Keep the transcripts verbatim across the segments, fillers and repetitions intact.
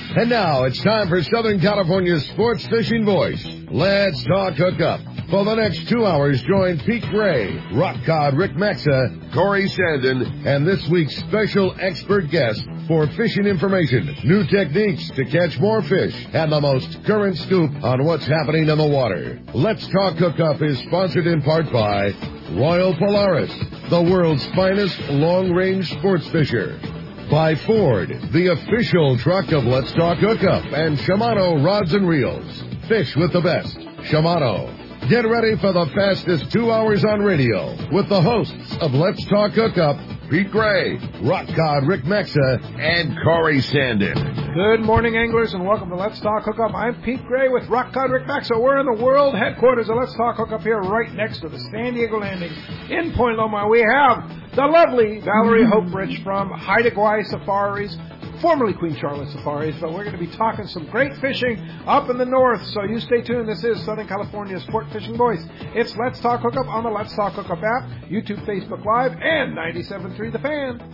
And now it's time for Southern California's sports fishing voice. Let's talk hookup. For the next two hours, join Pete Gray, Rock Cod Rick Maxa, Corey Sandin, and this week's special expert guest for fishing information, new techniques to catch more fish, and the most current scoop on what's happening in the water. Let's Talk Hookup is sponsored in part by Royal Polaris, the world's finest long-range sports fisher. By Ford, the official truck of Let's Talk Hookup, and Shimano Rods and Reels. Fish with the best. Shimano. Get ready for the fastest two hours on radio with the hosts of Let's Talk Hookup, Pete Gray, Rock Cod Rick Maxa, and Corey Sandin. Good morning, anglers, and welcome to Let's Talk Hookup. I'm Pete Gray with Rock Cod Rick Maxa. We're in the world headquarters of Let's Talk Hookup here right next to the San Diego Landing in Point Loma. We have the lovely Valerie Hope-Rich from Haida Gwaii Safaris, formerly Queen Charlotte Safaris, but we're going to be talking some great fishing up in the north, so you stay tuned. This is Southern California's Sport Fishing Voice. It's Let's Talk Hookup on the Let's Talk Hookup app, YouTube, Facebook Live, and ninety-seven point three The Fan.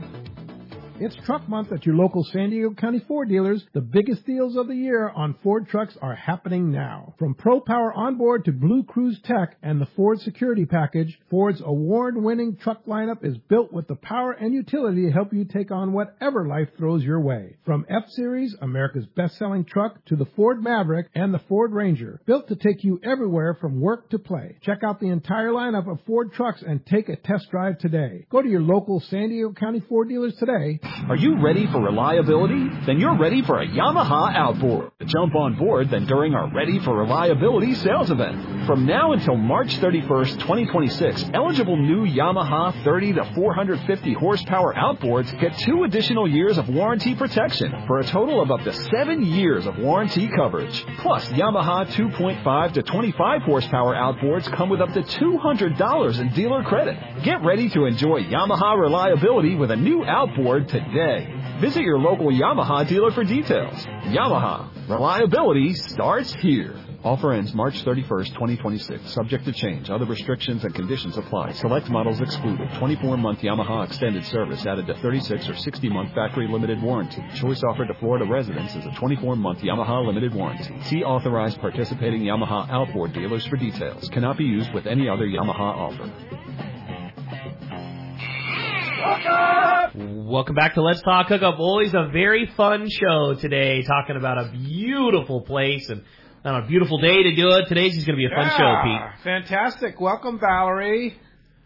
It's truck month at your local San Diego County Ford dealers. The biggest deals of the year on Ford trucks are happening now. From Pro Power Onboard to Blue Cruise Tech and the Ford Security Package, Ford's award-winning truck lineup is built with the power and utility to help you take on whatever life throws your way. From F-Series, America's best-selling truck, to the Ford Maverick and the Ford Ranger, built to take you everywhere from work to play. Check out the entire lineup of Ford trucks and take a test drive today. Go to your local San Diego County Ford dealers today. Are you ready for reliability? Then you're ready for a Yamaha outboard. Jump on board then during our Ready for Reliability sales event. From now until March thirty-first, twenty twenty-six, eligible new Yamaha thirty to four hundred fifty horsepower outboards get two additional years of warranty protection for a total of up to seven years of warranty coverage. Plus, Yamaha two point five to twenty-five horsepower outboards come with up to two hundred dollars in dealer credit. Get ready to enjoy Yamaha reliability with a new outboard today. Visit your local Yamaha dealer for details. Yamaha. Reliability starts here. Offer ends March thirty-first, twenty twenty-six. Subject to change. Other restrictions and conditions apply. Select models excluded. twenty-four month Yamaha extended service added to thirty-six or sixty month factory limited warranty. Choice offered to Florida residents is a twenty-four month Yamaha limited warranty. See authorized participating Yamaha outboard dealers for details. Cannot be used with any other Yamaha offer. Welcome back to Let's Talk Hookup. Always a very fun show today, talking about a beautiful place and on a beautiful day to do it. Today's is going to be a fun yeah, show, Pete. Fantastic. Welcome, Valerie.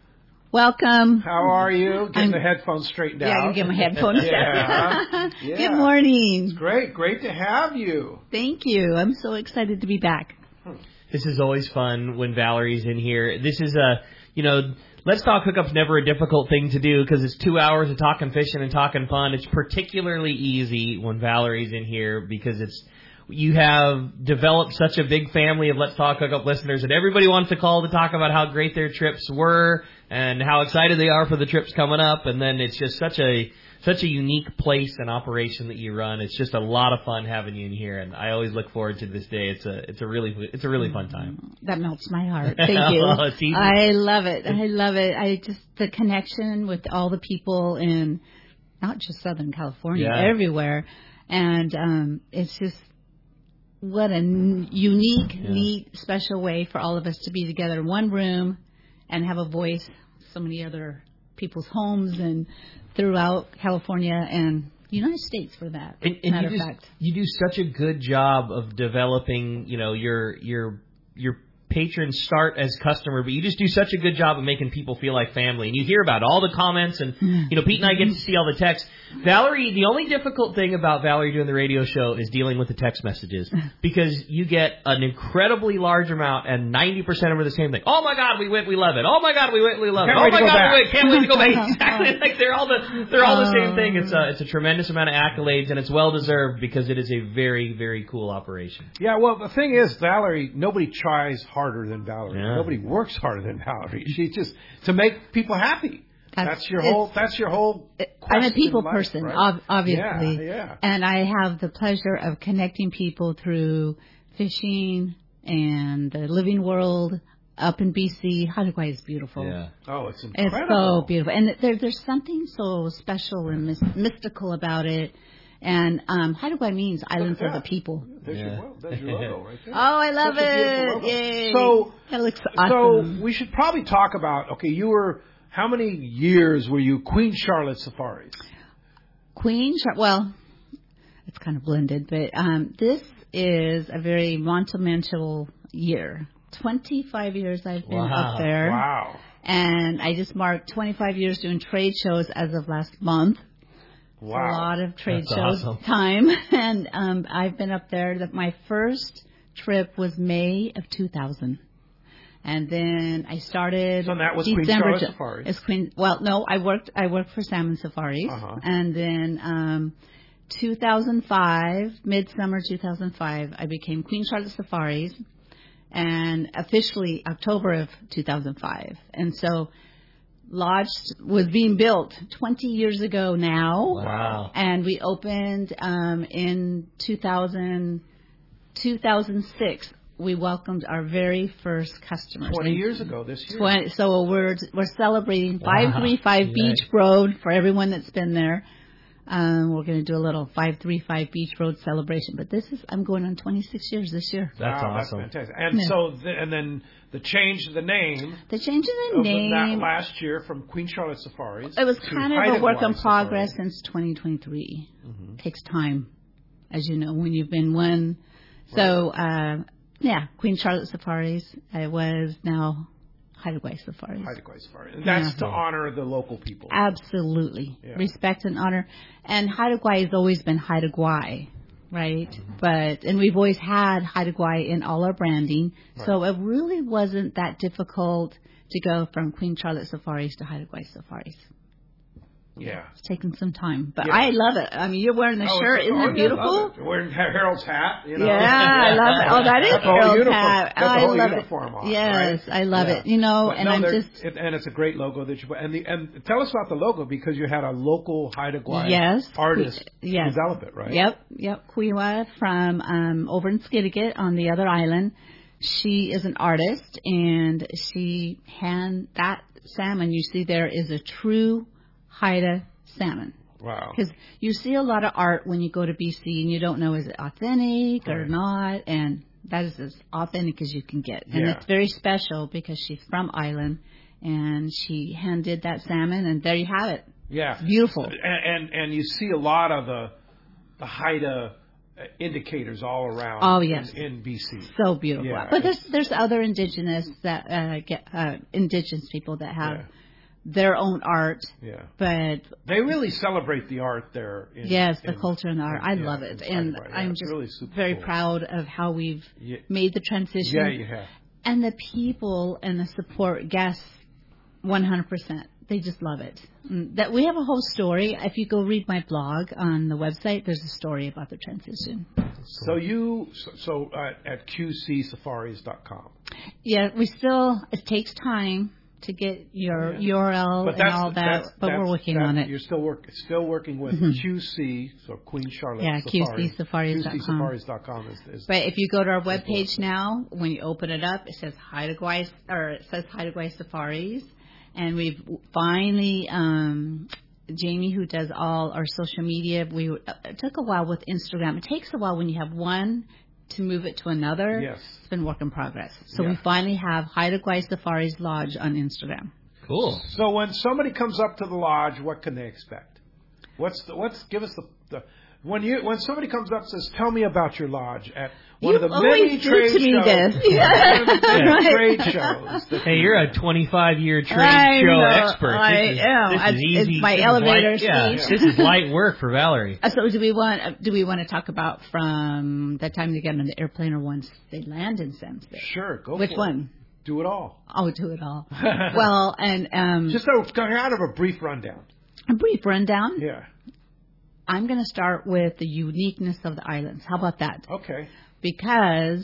Welcome. How are you? Getting I'm, the headphones straightened yeah, out. Yeah, get my headphones yeah. yeah. Good morning. It's great. Great to have you. Thank you. I'm so excited to be back. This is always fun when Valerie's in here. This is a, you know... Let's Talk Hookup's never a difficult thing to do because it's two hours of talking fishing and talking fun. It's particularly easy when Valerie's in here because it's you have developed such a big family of Let's Talk Hookup listeners that everybody wants to call to talk about how great their trips were and how excited they are for the trips coming up. And then it's just such a such a unique place and operation that you run. It's just a lot of fun having you in here, and I always look forward to this day. It's a it's a really it's a really fun time. That melts my heart. Thank you. Well, it's easy. I love it. I love it. I just the connection with all the people in not just Southern California, yeah. everywhere, and um, it's just what a n- unique, yeah. neat, special way for all of us to be together in one room and have a voice. So many other people's homes and throughout California and the United States for that. And, and matter you, of just, fact. you do such a good job of developing, you know, your your your patrons start as customer, but you just do such a good job of making people feel like family. And you hear about all the comments, and you know, Pete and I get to see all the texts. Valerie, the only difficult thing about Valerie doing the radio show is dealing with the text messages because you get an incredibly large amount, and ninety percent of them are the same thing. Oh my God, we went, we love it. Oh my God, we went, we love it. Can't Oh my God, back. we went, can't wait to go back. Exactly, like they're all the they're all the same thing. It's a it's a tremendous amount of accolades, and it's well deserved because it is a very very cool operation. Yeah, well, the thing is, Valerie, nobody tries harder than Valerie. Yeah. Nobody works harder than Valerie. She's just to make people happy. That's, that's your whole. That's your whole. I'm a people life, person, right? ob- obviously, yeah, yeah. and I have the pleasure of connecting people through fishing and the living world up in B C. Haida Gwaii is beautiful. Yeah. Oh, it's incredible. It's so beautiful, and there, there's something so special and mis- mystical about it. And um, Haida Gwaii means island yeah. for the people. There's, Yeah. your, well, there's your logo right there. Oh, I love That's a it! beautiful logo. Yay! So, that looks awesome. so we should probably talk about. Okay, you were how many years were you Queen Charlotte Safaris? Queen, Char- well, it's kind of blended, but um, this is a very monumental year. twenty-five years I've been Wow. up there. Wow. And I just marked twenty-five years doing trade shows as of last month. Wow. A lot of trade That's shows awesome. time. And um, I've been up there. The, my first trip was May of two thousand. And then I started So that was Queen December. Charlotte to- Safaris. It's Queen. Well, no, I worked. I worked for Salmon Safaris, Uh-huh. and then um, two thousand five, midsummer two thousand five, I became Queen Charlotte Safaris, and officially October of two thousand five. And so, Lodge was being built twenty years ago now. Wow. And we opened um, in two thousand, two thousand six. We welcomed our very first customers. Twenty years ago this year. twenty So we're we're celebrating five three five Wow. Beach Road for everyone that's been there. Um, we're going to do a little five three five Beach Road celebration. But this is I'm going on twenty-six years this year. That's wow, awesome. That's fantastic. And Yeah. so, the, and then the change of the name The change in of the that name. last year from Queen Charlotte Safaris. It was to kind of Haida a work in Gwaii progress Safari. since twenty twenty-three. Mhm. Takes time, as you know, when you've been one. So, uh, yeah, Queen Charlotte Safaris. I was now Haida Gwaii Safaris. Haida Gwaii Safari. And that's Yeah. to honor the local people. Absolutely. Yeah. Respect and honor. And Haida Gwaii has always been Haida Gwaii, right? Mm-hmm. But, and we've always had Haida Gwaii in all our branding. So it really wasn't that difficult to go from Queen Charlotte Safaris to Haida Gwaii Safaris. Yeah. It's taken some time, but Yeah. I love it. I mean, you're wearing the Oh, shirt. it's- Isn't oh, it yeah, beautiful? I love it. Wearing Harold's hat, you know. Yeah, I love it. Oh, that is That's the whole Harold's uniform. hat. That's the I whole love uniform it. on, Yes, right? I love Yeah. it. You know, But and no, I'm they're- just it, and it's a great logo that you put. And the and tell us about the logo because you had a local Haida Gwaii Yes. artist Yes. develop it, right? Yep, yep. Kuiwa from um, over in Skidegate on the other island. She is an artist, and she hand that salmon you see there is a true Haida salmon. Wow. Because you see a lot of art when you go to B C, and you don't know is it authentic or Right. not, and that is as authentic as you can get. And Yeah. it's very special because she's from Island, and she hand did that salmon, and there you have it. Yeah. It's beautiful. And, and and you see a lot of the the Haida uh, indicators all around. Oh, yes. in, in B C. So beautiful. Yeah, but there's it's- there's other indigenous that uh, get uh, indigenous people that have Yeah. their own art, Yeah. but They really celebrate the art there. In, yes, the in- culture and art. I yeah, love it, in and Haida Gwaii. Yeah, I'm it's just really super very cool. proud of how we've Yeah. made the transition. Yeah, you have. And the people and the support guests, one hundred percent. They just love it. Mm, That we have a whole story. If you go read my blog on the website, there's a story about the transition. So you so, so uh, at Q C safaris dot com. Yeah, we still. It takes time to get your Yeah. U R L But and that's, all that, that's, but that's, we're working that- on it. You're still work still working with Mhm. Q C, so Queen Charlotte Yeah, Safari. Q C safaris dot com. Q C safaris dot com is, is But if you go to our webpage now, when you open it up, it says Haida Gwaii, or it says Haida Gwaii Safaris, and we've finally, um, Jamie, who does all our social media, we it took a while with Instagram. It takes a while when you have one to move it to another. Yes. It's been work in progress. So Yeah. we finally have Haida Gwaii Safaris Lodge on Instagram. Cool. So when somebody comes up to the lodge, what can they expect? What's the, what's give us the, the when you when somebody comes up and says, "Tell me about your lodge" at one You of the always many do trade to me shows, this. one of the many Right. trade shows. that Hey, you you're do. a twenty-five year trade I show know, expert. I this is, am. This It's- is it's easy. my this is elevator light, yeah, speech. this is light work for Valerie. Uh, So do we want uh, do we want to talk about from the time they get on the airplane or once they land in Sam's Bay? Sure, go Which for one? It. Do it all. Oh, do it all. Well, and um, Just a kind of a brief rundown. a brief rundown. Yeah. I'm going to start with the uniqueness of the islands. How about that? Okay. Because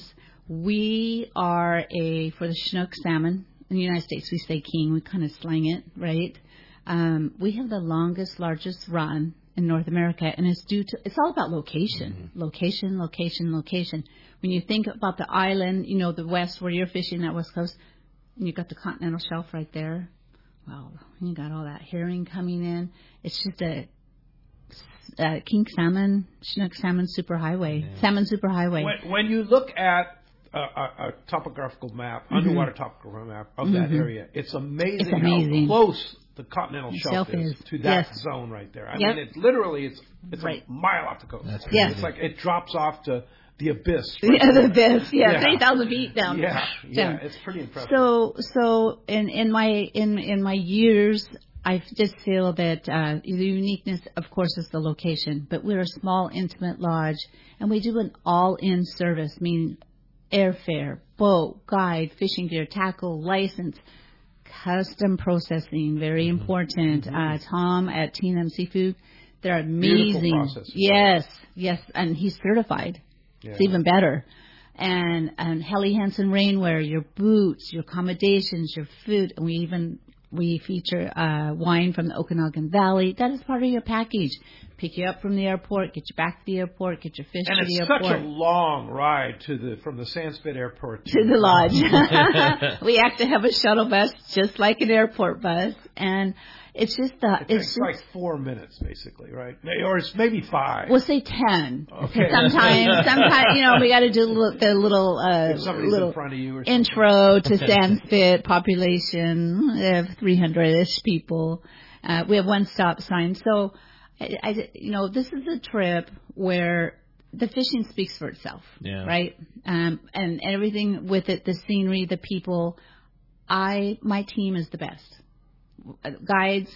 we are a, for the Chinook salmon, in the United States we say king, we kind of slang it, right? Um, we have the longest, largest run in North America, and it's due to, it's all about location. Mm-hmm. Location, location, location. When you think about the island, you know, the west where you're fishing, that west coast, and you've got the continental shelf right there. Well, you got all that herring coming in. It's just a uh, King Salmon, Chinook Salmon Superhighway, yeah. Salmon Superhighway. When, when you look at a, a, a topographical map, mm-hmm. underwater topographical map of mm-hmm. that area, it's amazing, it's amazing how close the continental shelf, shelf is, is to that yes. zone right there. I yep. mean, it literally it's it's right. a mile off the coast. That's yes. It's like it drops off to the abyss. Right yeah, the abyss. Yeah, yeah. three thousand feet down. Yeah, down. yeah, it's pretty impressive. So, so in in my in in my years, I just feel that uh, the uniqueness, of course, is the location. But we're a small, intimate lodge, and we do an all-in service, meaning airfare, boat, guide, fishing gear, tackle, license. Custom processing, very important. Mm-hmm. Uh, Tom at T and M Seafood, they're amazing. Yes, yes, and he's certified. Yeah. It's even better. And and Helly Hansen rainwear, your boots, your accommodations, your food, and we even we feature uh, wine from the Okanagan Valley. That is part of your package. Pick you up from the airport, get you back to the airport, get your fish and to the airport. And it's such a long ride to the from the Sandspit Airport to, to the lodge. We actually have a shuttle bus, just like an airport bus, and it's just the. It it's takes like four minutes, basically, right? Or it's maybe five. We'll say ten. Okay. Sometimes, sometimes you know, we got to do the little uh, if somebody's little in front of you or intro to Sandspit population. We have three hundred-ish people. Uh, we have one stop sign, so. I, I, you know, this is a trip where the fishing speaks for itself, yeah. right? Um, and everything with it, the scenery, the people. I, my team is the best. Guides,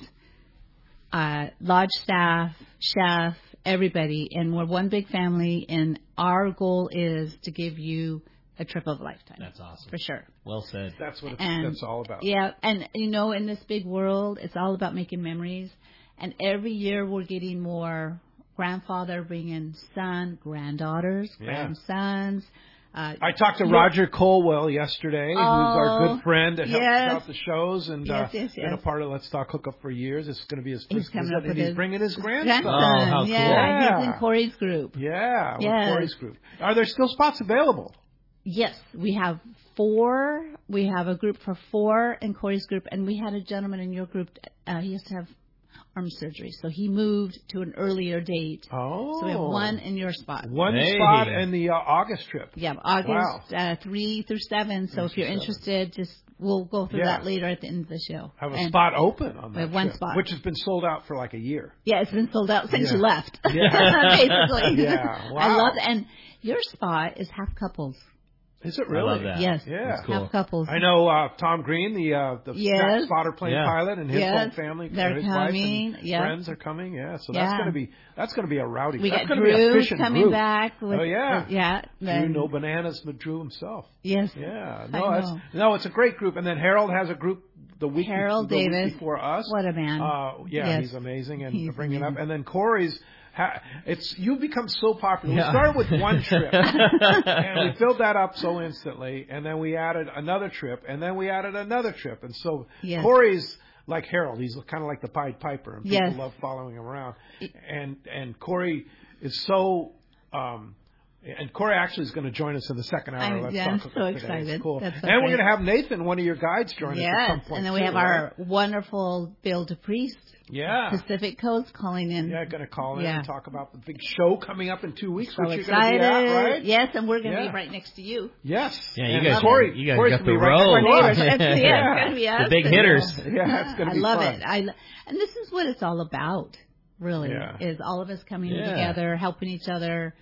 uh, lodge staff, chef, everybody, and we're one big family. And our goal is to give you a trip of a lifetime. That's awesome, for sure. Well said. That's what it's, and, that's all about. Yeah, and you know, in this big world, it's all about making memories. And every year we're getting more grandfather bringing son, granddaughters, yeah. grandsons. Uh, I talked to Roger Colwell yesterday, oh, who's our good friend that helps yes. out the shows and yes, uh, yes, yes. been a part of Let's Talk Hookup for years. It's going to be his first he's coming visit, up with and he's his bringing his grandson. grandson. Oh, how yeah, cool. Yeah, he's in Corey's group. Yeah, with yes. Corey's group. Are there still spots available? Yes, we have four. We have a group for four in Corey's group, and we had a gentleman in your group. Uh, he used to have arm surgery, so he moved to an earlier date. Oh. So we have one in your spot. One hey. spot in the uh, August trip. Yeah, August wow. uh, three through seven. So if you're seven. interested, just we'll go through yeah. that later at the end of the show. Have a and spot open on that we have one trip, spot. which has been sold out for like a year. Yeah, it's been sold out since yeah. you left. Yeah. Basically. Yeah. Wow. I love it. And your spot is half couples. Is it really? I love that. Yes. Yeah. Cool. Half couples. I know uh, Tom Green, the uh, the yes. spotter plane yeah. pilot, and his yes. whole family, They're his coming. wife and yes. friends are coming. Yeah, so yeah. that's gonna be that's gonna be a rowdy. We that's got gonna Drew be a fishing coming group. back. With, oh yeah, uh, yeah. Drew No Bananas with Drew himself. Yes. Yeah. I No, know. that's no. It's a great group, and then Harold has a group the week, Harold the Davis. week before us. What a man. Uh, yeah, yes. he's amazing, and he's bringing amazing. up, and then Corey's. Ha- it's you've become so popular. Yeah. We started with one trip, and we filled that up so instantly, and then we added another trip, and then we added another trip, and so yes. Corey's like Harold. He's kind of like the Pied Piper, and people yes. love following him around. And and Corey is so. Um, And Corey actually is going to join us in the second hour. I'm, Let's yeah, talk I'm about so today. excited. It's cool. That's so and we're great. going to have Nathan, one of your guides, join yes. us at some point. And then we too, have right? our wonderful Bill DePriest, yeah. Pacific Coast, calling in. Yeah, going to call in yeah. and talk about the big show coming up in two weeks, So which you're excited. going to be at, right? Yes, and we're going to Yeah. be right next to you. Yes. Yeah, you and guys, Corey, you guys Corey's got gonna the be right row. next to us. Neighbors. That's, yeah, Yeah. it's going to be us. The big and, hitters. uh, Yeah, it's going to I be love fun. it. I, and this is what it's all about, really, Yeah. is all of us coming Yeah. together, helping each other.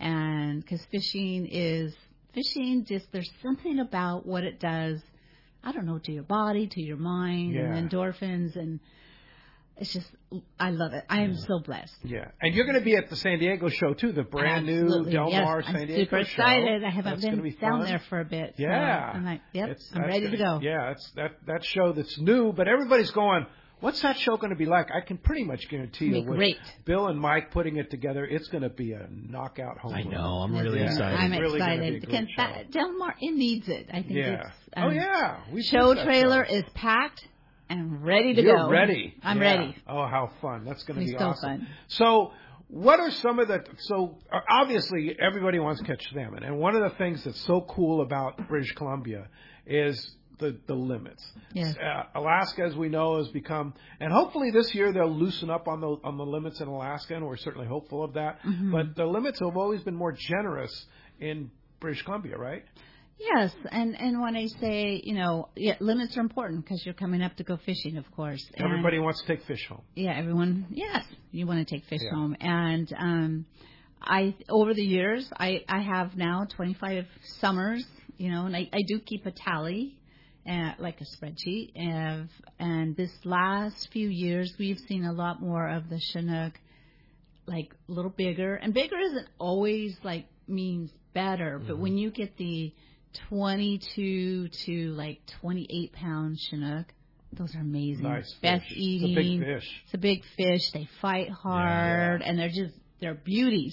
And because fishing is, fishing just, there's something about what it does, I don't know, to your body, to your mind, Yeah. and endorphins, and it's just, I love it. I am Yeah. so blessed. Yeah, and you're going to be at the San Diego show too, the brand Absolutely. new Del yes. Mar I'm San Diego super show. excited. I haven't That's gonna been be down fun. there for a bit. So Yeah, I'm like, yep, It's- I'm that's ready to gonna- go. Yeah, it's that that show that's new, but everybody's going. What's that show going to be like? I can pretty much guarantee you, It'll be with great. Bill and Mike putting it together, it's going to be a knockout home I run. know. I'm really Yeah. excited. I'm It's really gonna be a excited. great Because show. that, Del Mar, it needs it. I think Yeah. it's. oh yeah. We Show did that trailer show. is packed and ready to You're go. ready. I'm Yeah. ready. Oh, how fun! That's going to It's be so awesome. fun. So, what are some of the? So, uh, obviously, everybody wants to catch salmon, and one of the things that's so cool about British Columbia is the, the limits. Yes. Uh, Alaska, as we know, has become, and hopefully this year they'll loosen up on the on the limits in Alaska, and we're certainly hopeful of that. Mm-hmm. But the limits have always been more generous in British Columbia, right? Yes, and and when I say, you know, yeah, limits are important because you're coming up to go fishing, of course. And Everybody wants to take fish home. yeah, everyone. Yes, you want to take fish Yeah. home, and um, I over the years, I I have now twenty-five summers, you know, and I, I do keep a tally, uh, like a spreadsheet, of, and this last few years we've seen a lot more of the Chinook, like a little bigger, and bigger isn't always like means better, but Mm-hmm. when you get the twenty-two to like twenty-eight pound Chinook, those are amazing. Nice Best fish. eating. It's a big fish. It's a big fish. They fight hard, and they're just they're beauties.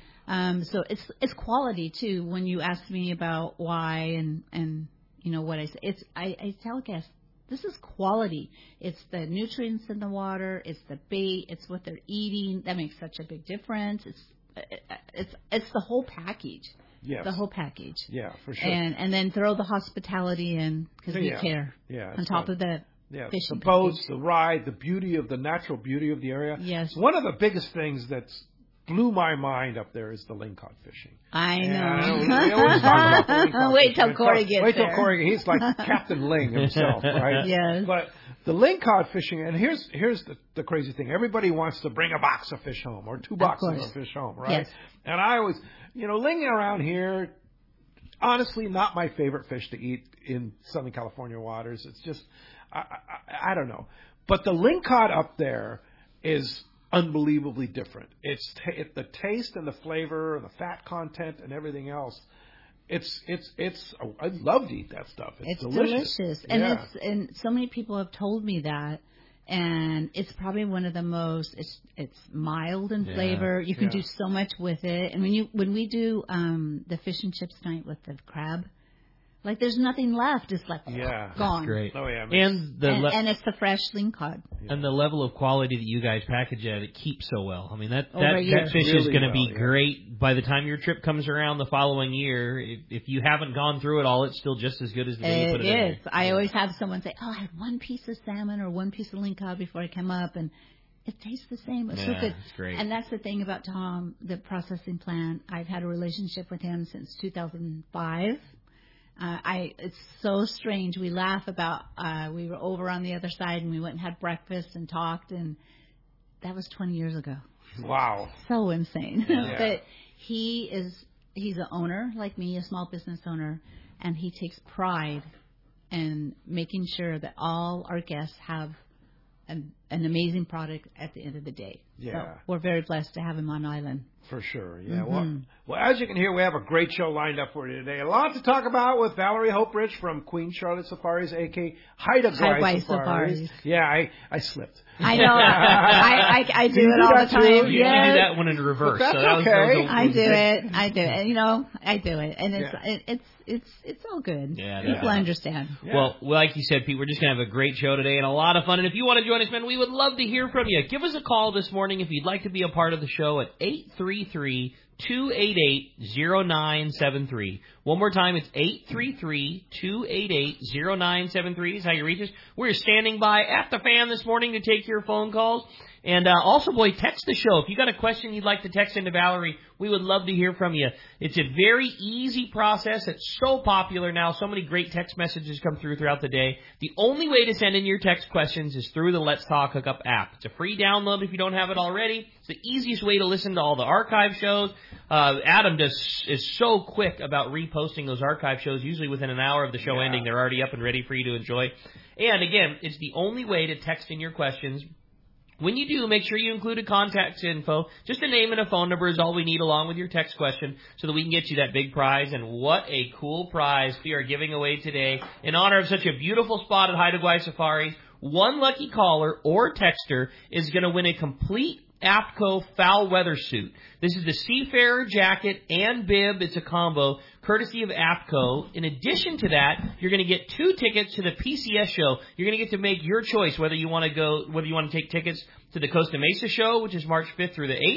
Um, so it's it's quality too. When you ask me about why and and you know what I say, it's I, I tell guests this is quality. It's the nutrients in the water. It's the bait. It's what they're eating. That makes such a big difference. It's it's it's the whole package. Yes. The whole package. Yeah, for sure. And and then throw the hospitality in because we Yeah. care. Yeah, On it's top fun. of the Yeah, fishing the boats, package. the ride, the beauty of the natural beauty of the area. Yes. One of the biggest things that's blew my mind up there is the lingcod fishing. I know. Yeah, we always talk about the lingcod Wait fishing. till Corey gets Wait till there. Corey. He's like Captain Ling himself, right? Yes. But the lingcod fishing, and here's here's the, the crazy thing. Everybody wants to bring a box of fish home or two boxes course. of fish home, right? Yes. And I always, you know, linging around here, honestly, not my favorite fish to eat in Southern California waters. It's just, I, I, I don't know. But the lingcod up there is unbelievably different. It's t- it, the taste and the flavor and the fat content and everything else. It's it's it's. Oh, I'd love to eat that stuff. It's, It's delicious. delicious, and Yeah. it's and so many people have told me that, and it's probably one of the most. It's it's mild in Yeah. flavor. You can Yeah. do so much with it, and when you when we do um the fish and chips night with the crab, like there's nothing left. It's like Yeah. gone. Great. Oh, yeah, it makes- And the And, le- and it's the fresh lingcod. and the level of quality that you guys package at, it keeps so well. I mean, that Over that, a year. that fish is Really going to well, be yeah. great by the time your trip comes around the following year. If, if you haven't gone through it all, it's still just as good as the day you It put it in is. there. I always have someone say, "Oh, I had one piece of salmon or one piece of lingcod before I come up," and it tastes the same. It's so Yeah, good. it's great. And that's the thing about Tom, the processing plant. I've had a relationship with him since two thousand five. Uh, I it's so strange. We laugh about uh, we were over on the other side and we went and had breakfast and talked, and that was twenty years ago. Wow. So insane. Yeah. But he is he's an owner like me, a small business owner, and he takes pride in making sure that all our guests have an, an amazing product at the end of the day. Yeah. So we're very blessed to have him on island. For sure, yeah. Mm-hmm. Well, well, as you can hear, we have a great show lined up for you today. A lot to talk about with Valerie Hopebridge from Queen Charlotte Safaris, a k a. Haida Haida Gwaii Gwaii Safaris. Safaris. Yeah, I, I slipped. I know. I, I, I do, Do you it do all that the too? time. You, you Yes. do that one in reverse. But so that's that was, okay. that was a- I do it. I do it. You know, I do it, and it's Yeah. it, it's it's it's all good. Yeah, People yeah. understand. Yeah. Well, like you said, Pete, we're just going to have a great show today and a lot of fun. And if you want to join us, man, we would love to hear from you. Give us a call this morning if you'd like to be a part of the show at eight three three, two eight eight, zero nine seven three. One more time, it's eight three three, two eight eight, zero nine seven three is how you reach us. We're standing by at the fan this morning to take your phone calls. And uh, also, boy, text the show. If you got a question you'd like to text into Valerie, we would love to hear from you. It's a very easy process. It's so popular now. So many great text messages come through throughout the day. The only way to send in your text questions is through the Let's Talk Hookup app. It's a free download if you don't have it already. It's the easiest way to listen to all the archive shows. Uh, Adam does is so quick about reposting those archive shows. Usually within an hour of the show Yeah. ending, they're already up and ready for you to enjoy. And again, it's the only way to text in your questions. When you do, make sure you include a contact info. Just a name and a phone number is all we need along with your text question so that we can get you that big prize. And what a cool prize we are giving away today in honor of such a beautiful spot at Haida Gwaii Safaris. One lucky caller or texter is going to win a complete APCO foul weather suit. This is the Seafarer jacket and bib. It's a combo courtesy of APCO. In addition to that, you're going to get two tickets to the P C S show. You're going to get to make your choice whether you want to go, whether you want to take tickets to the Costa Mesa show, which is March fifth through the eighth,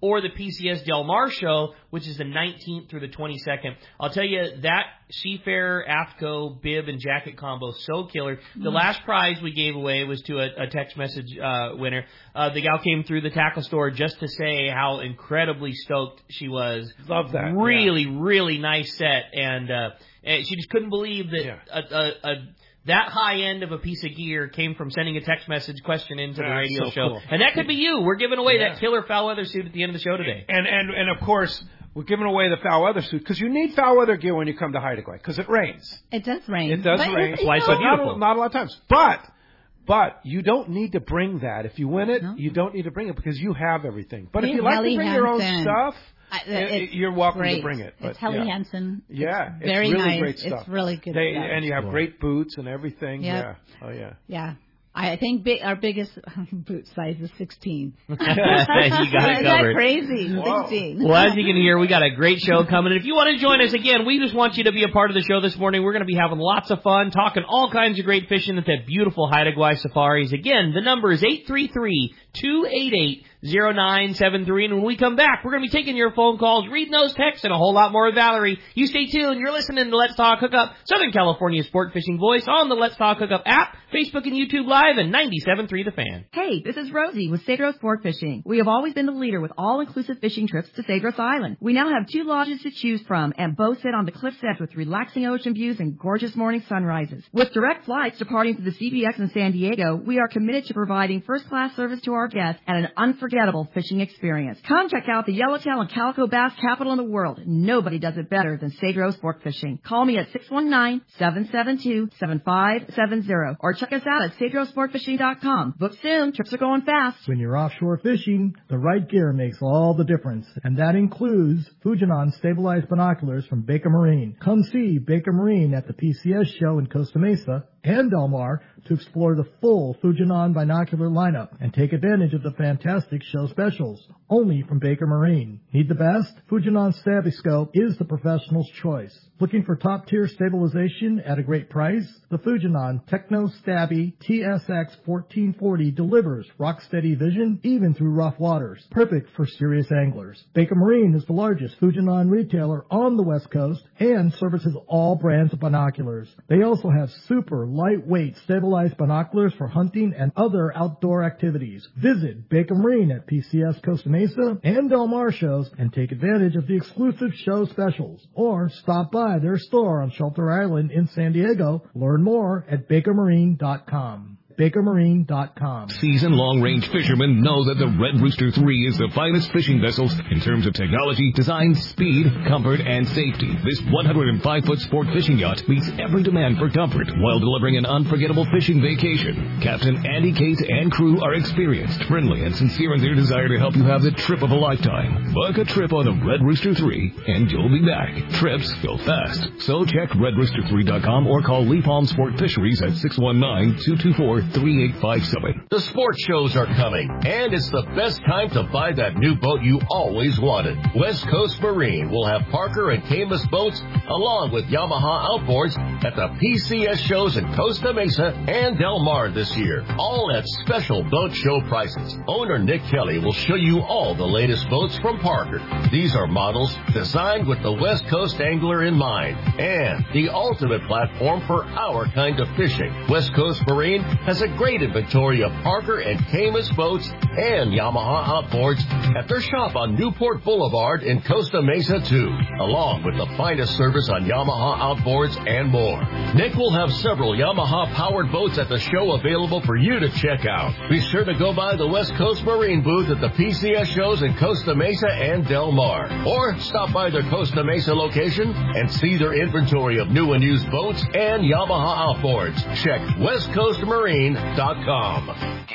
or the P C S Del Mar show, which is the nineteenth through the twenty-second. I'll tell you, that Seafarer, AFTCO, bib, and jacket combo, so killer. The mm. last prize we gave away was to a, a text message uh, winner. Uh, the gal came through the tackle store just to say how incredibly stoked she was. Love that. Really, yeah. really nice set, and, uh, and she just couldn't believe that yeah. a, a, a that high end of a piece of gear came from sending a text message question into yeah, the radio so show. Cool. And that could be you. We're giving away yeah. that killer foul weather suit at the end of the show today. And and and of course, we're giving away the foul weather suit because you need foul weather gear when you come to Haida Gwaii because it rains. It does rain. It does but rain. That's why it's so beautiful. Not a, not a lot of times. But but you don't need to bring that. If you win it, no. you don't need to bring it because you have everything. But yeah, if you like Helly to bring Hansen. your own stuff, I, it's you're welcome great. to bring it. But, it's Helly yeah. Hansen. Yeah, it's very it's really nice. great stuff. It's really good they, stuff. And you have cool. great boots and everything. Yep. Yeah. Oh, yeah. Yeah. I think big, our biggest boot size is sixteen. You got it covered. Isn't that crazy? Whoa. sixteen. Well, as you can hear, we got a great show coming. And if you want to join us again, we just want you to be a part of the show this morning. We're going to be having lots of fun, talking all kinds of great fishing at that beautiful Haida Gwaii Safaris. Again, the number is eight three three, two eight eight, zero nine seven three. And when we come back, we're going to be taking your phone calls, reading those texts, and a whole lot more with Valerie. You stay tuned. You're listening to Let's Talk Hookup, Southern California's sport fishing voice on the Let's Talk Hookup app, Facebook and YouTube Live, and ninety-seven point three The Fan. Hey, this is Rosie with Cedros Sport Fishing. We have always been the leader with all-inclusive fishing trips to Cedros Island. We now have two lodges to choose from, and both sit on the cliff's edge with relaxing ocean views and gorgeous morning sunrises. With direct flights departing to the C B X in San Diego, we are committed to providing first-class service to our guests and an unforgettable fishing experience. Come check out the Yellowtail and Calico Bass capital in the world. Nobody does it better than Cedros Sport Fishing. Call me at six one nine, seven seven two, seven five seven zero or check us out at cedros sport fishing dot com. Book soon. Trips are going fast. When you're offshore fishing, the right gear makes all the difference, and that includes Fujinon stabilized binoculars from Baker Marine. Come see Baker Marine at the P C S show in Costa Mesa and Del Mar to explore the full Fujinon binocular lineup and take advantage of the fantastic show specials, only from Baker Marine. Need the best? Fujinon Stabiscope is the professional's choice. Looking for top-tier stabilization at a great price? The Fujinon Techno Stabby T S X fourteen forty delivers rock-steady vision even through rough waters. Perfect for serious anglers. Baker Marine is the largest Fujinon retailer on the West Coast and services all brands of binoculars. They also have super lightweight stabilized binoculars for hunting and other outdoor activities. Visit Baker Marine at P C S Costa Mesa and Del Mar shows and take advantage of the exclusive show specials. Or stop by their store on Shelter Island in San Diego. Learn more at baker marine dot com. baker marine dot com. Seasoned long-range fishermen know that the Red Rooster three is the finest fishing vessels in terms of technology, design, speed, comfort, and safety. This one hundred five foot sport fishing yacht meets every demand for comfort while delivering an unforgettable fishing vacation. Captain Andy Cate and crew are experienced, friendly, and sincere in their desire to help you have the trip of a lifetime. Book a trip on the Red Rooster three, and you'll be back. Trips go fast. So check red rooster three dot com or call Lee Palm Sport Fisheries at six one nine, two two four, three eight five seven. The sports shows are coming, and it's the best time to buy that new boat you always wanted. West Coast Marine will have Parker and Camus boats along with Yamaha outboards at the P C S shows in Costa Mesa and Del Mar this year, all at special boat show prices. Owner Nick Kelly will show you all the latest boats from Parker. These are models designed with the West Coast angler in mind and the ultimate platform for our kind of fishing. West Coast Marine has a great inventory of Parker and Camus boats and Yamaha outboards at their shop on Newport Boulevard in Costa Mesa too, along with the finest service on Yamaha outboards and more. Nick will have several Yamaha powered boats at the show available for you to check out. Be sure to go by the West Coast Marine booth at the P C S shows in Costa Mesa and Del Mar, or stop by their Costa Mesa location and see their inventory of new and used boats and Yamaha outboards. Check west coast marine dot com.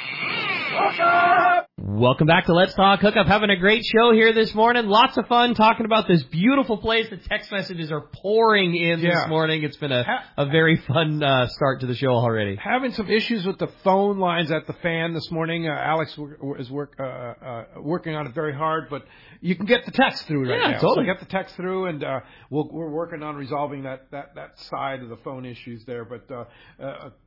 Welcome back to Let's Talk Hookup. Having a great show here this morning. Lots of fun talking about this beautiful place. The text messages are pouring in Yeah. this morning. It's been a, a very fun uh, start to the show already. Having some issues with the phone lines at the fan this morning. Uh, Alex w- is work, uh, uh, working on it very hard, but you can get the text through right Yeah, now. totally. So get the text through, and uh, we'll, we're working on resolving that, that, that side of the phone issues there. But uh, uh,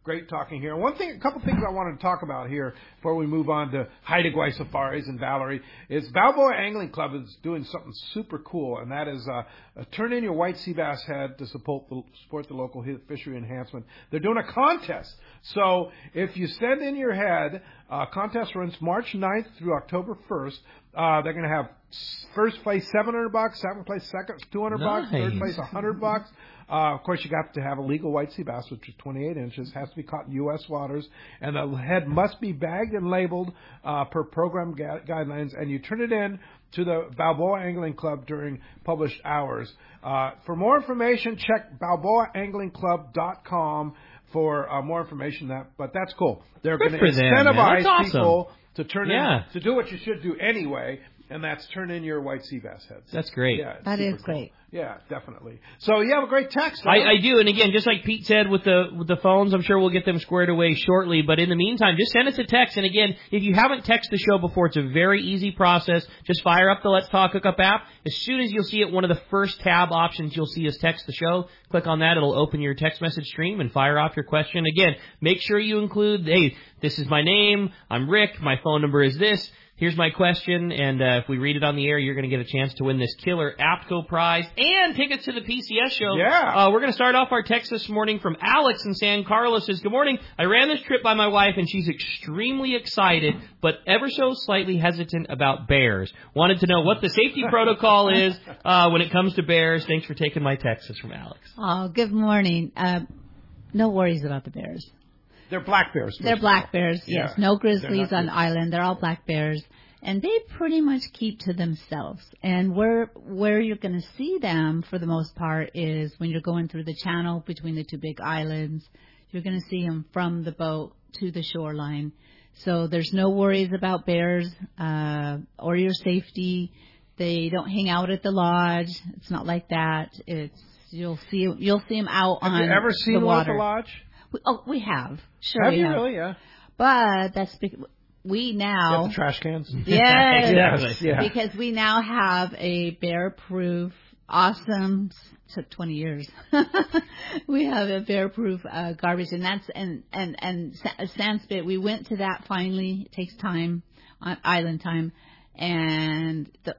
great talking here. One thing, a couple things I wanted to talk about here before we move on to Haida Gwaii Safaris and Valerie is Balboa Angling Club is doing something super cool, and that is uh, uh, turn in your white sea bass head to support the, support the local fishery enhancement. They're doing a contest. So if you send in your head, uh, contest runs March ninth through October first. Uh, they're going to have first place seven hundred bucks, second place second two hundred Nice. bucks, third place one hundred bucks. Uh, of course, you got to have a legal white sea bass, which is twenty-eight inches, has to be caught in U S waters, and the head must be bagged and labeled uh, per program ga- guidelines, and you turn it in to the Balboa Angling Club during published hours. Uh, for more information, check balboa angling club dot com for uh, more information. That, but that's cool. They're going to incentivize awesome. people to turn Yeah. in, to do what you should do anyway, and that's turn in your white sea bass heads. That's great. Yeah, it's That super is cool. great. Yeah, definitely. So you have a great text. Huh? I, I do, and again, just like Pete said with the with the phones, I'm sure we'll get them squared away shortly. But in the meantime, just send us a text. And again, if you haven't texted the show before, it's a very easy process. Just fire up the Let's Talk Hookup app. As soon as you'll see it, one of the first tab options you'll see is text the show. Click on that; it'll open your text message stream and fire off your question. Again, make sure you include, hey, this is my name. I'm Rick. My phone number is this. Here's my question, and uh, if we read it on the air, you're going to get a chance to win this killer APTCO prize and tickets to the P C S show. Yeah. Uh, we're going to start off our text this morning from Alex in San Carlos. Says, good morning. I ran this trip by my wife, and she's extremely excited, but ever so slightly hesitant about bears. Wanted to know what the safety protocol is uh, when it comes to bears. Thanks for taking my text. This is from Alex. Oh, good morning. Uh, no worries about the bears. They're black bears. They're black bears, Yeah. yes. No grizzlies They're on not the island. They're all black bears. And they pretty much keep to themselves. And where where you're going to see them, for the most part, is when you're going through the channel between the two big islands. You're going to see them from the boat to the shoreline. So there's no worries about bears uh, or your safety. They don't hang out at the lodge. It's not like that. It's you'll see you'll see them out Have on you ever seen the one water. at the lodge? We, oh, we have. Sure, Have we you have. really? Yeah. But that's because we now. You have the trash cans? Yes, Yes, yeah. because we now have a bear-proof, awesome. Took twenty years. We have a bear-proof uh, garbage, and that's and and and Sa- Sandspit. We went to that finally. It takes time, on island time, and the,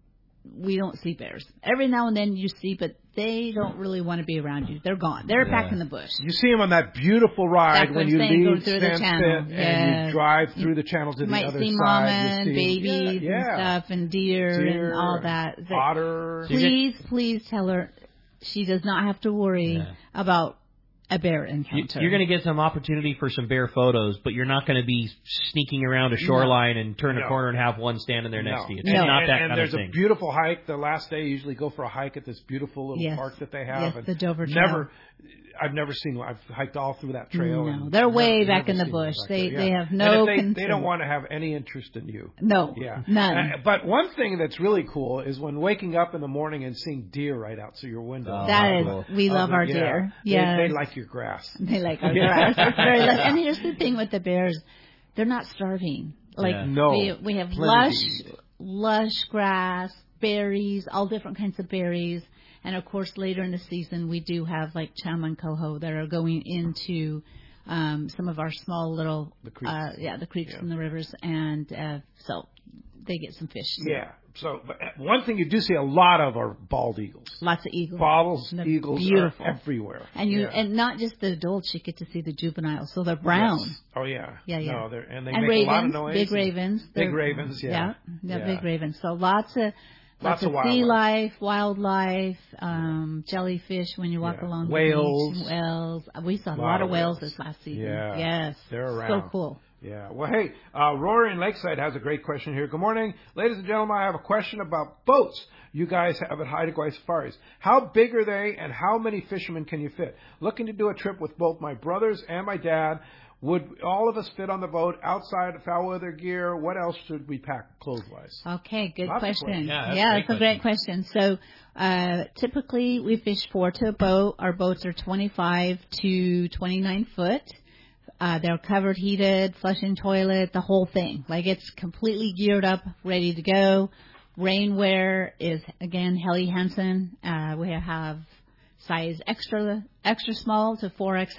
we don't see bears. Every now and then you see, but they don't really want to be around you. They're gone. They're Yeah. back in the bush. You see them on that beautiful ride That's when what you I'm saying, leave go through the channel. Sandspit and Yeah. you drive through the channel to You the might other see side. mama You and see- babies yeah, and yeah. stuff and deer, Deer, and all that. That- Otter. Please, please tell her she does not have to worry Yeah. about a bear You, encounter. you're going to get some opportunity for some bear photos, but you're not going to be sneaking around a shoreline and turn No. a corner and have one standing there next No. to you. It's No. not and, that and kind there's of a thing. beautiful hike. The last day, you usually go for a hike at this beautiful little Yes. park that they have. Yes, and the Dover Trail. Never, I've never seen one. I've hiked all through that trail. No, and they're never- way never back in the seen one bush. back They- there, they yeah. have no And if they, they concern. don't want to have any interest in you. No, Yeah. none. Uh, but one thing that's really cool is when waking up in the morning and seeing deer right out through your window. Oh, That is, cool. we Oh, love our yeah. deer. They, Yes. they like your grass. They like our Yeah. grass. It's very lush. And here's the thing with the bears. They're not starving. Like, Yeah. No. we, we have Plenty lush, to eat. lush grass, berries, all different kinds of berries. And of course, later in the season, we do have like chum and coho that are going into um, some of our small little, The creeks. uh, yeah, the creeks Yeah. and the rivers, and uh, so they get some fish. too. Yeah. So, but one thing you do see a lot of are bald eagles. Lots of eagles. Bald They're eagles beautiful. are everywhere. And you, Yeah. and not just the adults, you get to see the juveniles, so they're brown. Yes. Oh yeah. Yeah, yeah. No, they're, and they and make ravens, a lot of noise. big ravens. Big They're- ravens, yeah. Yeah, yeah, Yeah. big ravens. So lots of Lots lots, of of, sea wildlife. life, wildlife, um, jellyfish when you walk Yeah. along Whales. the beach. Whales. We saw a Lot lot, of of whales whales. this last season. Yeah. Yes. They're around. So cool. Yeah. Well, hey, uh, Rory in Lakeside has a great question here. Good morning. Ladies and gentlemen, I have a question about boats you guys have at Haida Gwaii Safaris. How big are they and how many fishermen can you fit? Looking to do a trip with both my brothers and my dad. Would all of us fit on the boat outside of foul weather gear? What else should we pack clothes-wise? Okay, good Lots of question. questions. Yeah, that's a yeah, great it's a great question. So uh, typically we fish four to a boat. Our boats are twenty-five to twenty-nine foot. Uh, they're covered, heated, flushing toilet, the whole thing. Like it's completely geared up, ready to go. Rainwear is, again, Helly Hansen. Uh, we have size extra extra small to four X L.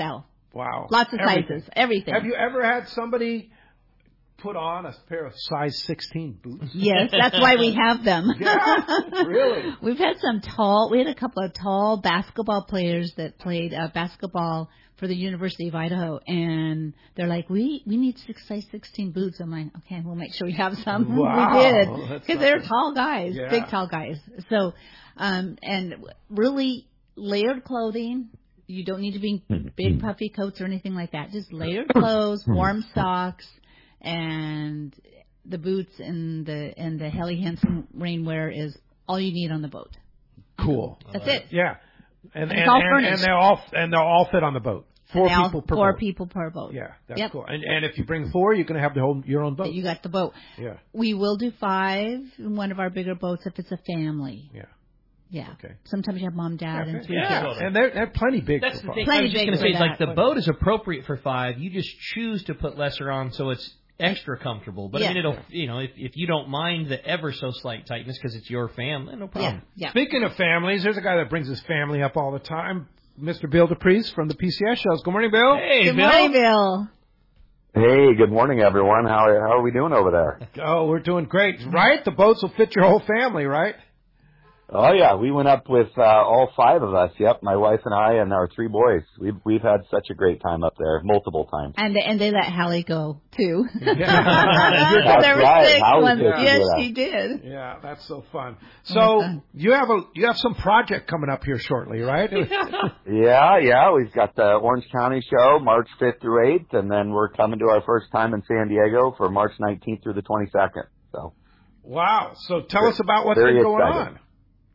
Wow. Lots of everything. sizes, everything. Have you ever had somebody put on a pair of size sixteen boots? Yes, that's why we have them. Yeah, really? We've had some tall, we had a couple of tall basketball players that played uh, basketball for the University of Idaho, and they're like, we we need six size sixteen boots. I'm like, okay, we'll make sure we have some. Wow, we did, because they're tall guys, yeah. big tall guys. So, um, and really layered clothing. You don't need to be big puffy coats or anything like that. Just layered clothes, warm socks, and the boots and the and the Helly Hansen rainwear is all you need on the boat. Cool. That's it. Yeah, and and, it's all and, and they all and they'll all fit on the boat. Four all, people per four boat. people per boat. Yeah, that's yep. cool. And and if you bring four, you're going to have the whole your own boat. You got the boat. Yeah. We will do five in one of our bigger boats if it's a family. Yeah. Yeah. Okay. Sometimes you have mom, dad, Yeah, and three yeah. kids. And they're, they're plenty big. That's for the five. thing. Plenty I was just big going to for say, that. like, the boat is appropriate for five. You just choose to put lesser on so it's extra comfortable. But, Yeah. I mean, it'll, you know, if, if you don't mind the ever so slight tightness because it's your family, no problem. Yeah. Yeah. Speaking of families, there's a guy that brings his family up all the time, Mister Bill DePriest from the P C S shows. Good morning, Bill. Hey, Good Bill. morning, Bill. Hey, good morning, everyone. How how are we doing over there? Oh, we're doing great. Right? The boats will fit your whole family, right? Oh yeah, we went up with uh, all five of us. Yep, my wife and I and our three boys. We've we've had such a great time up there, multiple times. And they, and they let Hallie go too. That's there were right. six Hallie ones. took you Yes, to that. she did. Yeah, that's so fun. So you have a you have some project coming up here shortly, right? Yeah, yeah. We've got the Orange County show March fifth through eighth, and then we're coming to our first time in San Diego for March nineteenth through the twenty-second. So. Wow. So tell us about what's Very been going excited. on.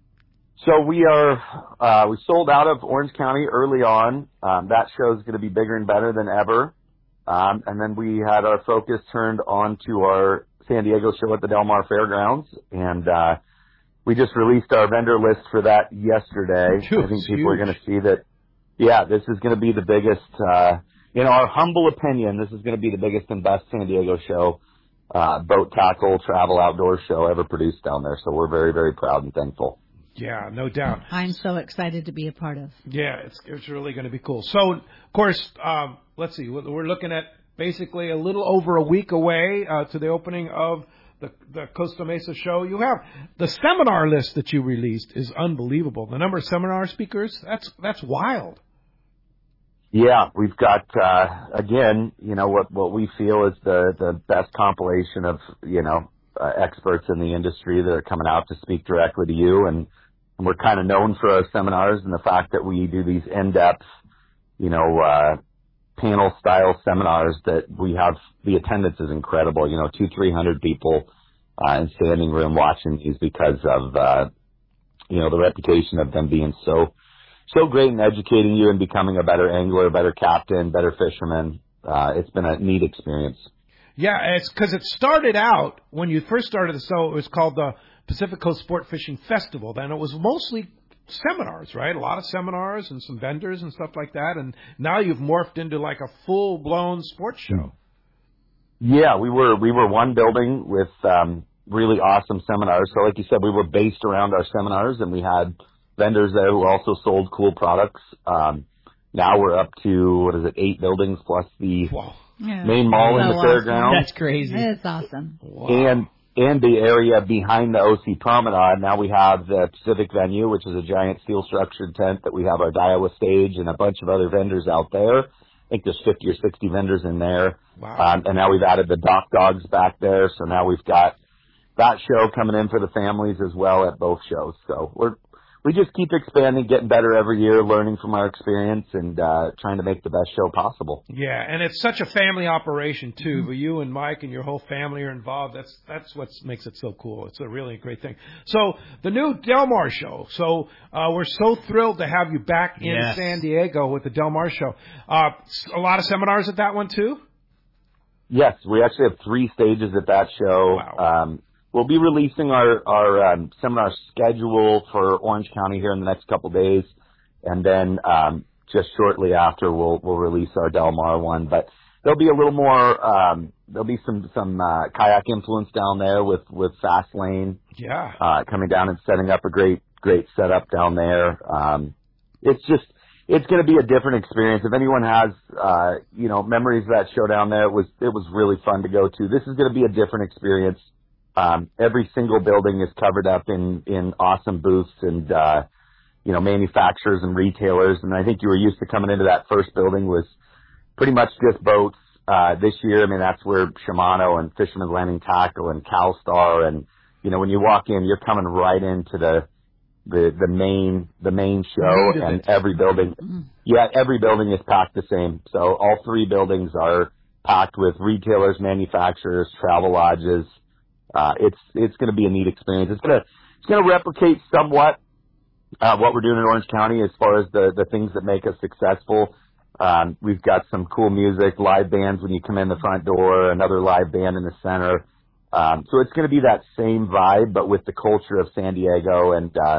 So we are, uh, we sold out of Orange County early on. Um, that show is going to be bigger and better than ever. Um, and then we had our focus turned on to our San Diego show at the Del Mar Fairgrounds. And, uh, we just released our vendor list for that yesterday. Dude, I think it's people are huge. going to see that, yeah, this is going to be the biggest, uh, in our humble opinion, this is going to be the biggest and best San Diego show, uh, boat tackle, travel, outdoor show ever produced down there. So we're very, very proud and thankful. Yeah, no doubt. I'm so excited to be a part of. Yeah, it's it's really going to be cool. So, of course, um, let's see. We're looking at basically a little over a week away uh, to the opening of the the Costa Mesa show. You have the seminar list that you released is unbelievable. The number of seminar speakers, that's that's wild. Yeah, we've got, uh, again, you know, what, what we feel is the, the best compilation of, you know, uh, experts in the industry that are coming out to speak directly to you. And, and we're kind of known for our seminars and the fact that we do these in-depth, you know, uh, panel style seminars that we have, the attendance is incredible, you know, two, three hundred people, uh, in standing room watching these because of, uh, you know, the reputation of them being so, so great in educating you and becoming a better angler, better captain, better fisherman. Uh, it's been a neat experience. Yeah, it's because it started out when you first started the show. It was called the Pacific Coast Sport Fishing Festival. Then it was mostly seminars, right? A lot of seminars and some vendors and stuff like that. And now you've morphed into like a full blown sports show. Yeah, we were we were one building with um, really awesome seminars. So, like you said, we were based around our seminars, and we had vendors there who also sold cool products. Um, now we're up to, what is it, eight buildings plus the Wow. Yeah. main mall in So the awesome. fairground. That's crazy. It's awesome. Wow. And and the area behind the O C Promenade. Now we have the Pacific venue, which is a giant steel structured tent that we have our Daiwa stage and a bunch of other vendors out there. I think there's fifty or sixty vendors in there. Wow. Um, and now we've added the Dock Dogs back there. So now we've got that show coming in for the families as well at both shows. So we're we just keep expanding, getting better every year, learning from our experience, and uh, trying to make the best show possible. Yeah, and it's such a family operation too. Mm-hmm. But you and Mike and your whole family are involved. That's that's what makes it so cool. It's a really great thing. So the new Del Mar show. So uh, we're so thrilled to have you back in Yes. San Diego with the Del Mar show. Uh, a lot of seminars at that one too. Yes, we actually have three stages at that show. Wow. Um, we'll be releasing our, our um, seminar schedule for Orange County here in the next couple of days. And then um, just shortly after, we'll we'll release our Del Mar one. But there'll be a little more, um, there'll be some, some uh, kayak influence down there with, with Fast Lane Yeah. uh, coming down and setting up a great, great setup down there. Um, it's just, it's going to be a different experience. If anyone has, uh, you know, memories of that show down there, it was, it was really fun to go to. This is going to be a different experience. Um, every single building is covered up in, in awesome booths and, uh, you know, manufacturers and retailers. And I think you were used to coming into that first building was pretty much just boats. Uh, this year, I mean, that's where Shimano and Fisherman's Landing Tackle and CalStar and, you know, when you walk in, you're coming right into the, the, the main, the main show and it. every building, yeah, every building is packed the same. So all three buildings are packed with retailers, manufacturers, travel lodges. Uh, it's, it's going to be a neat experience. It's going to, it's going to replicate somewhat, uh, what we're doing in Orange County as far as the, the things that make us successful. Um, we've got some cool music, live bands when you come in the front door, another live band in the center. Um, so it's going to be that same vibe, but with the culture of San Diego. And, uh,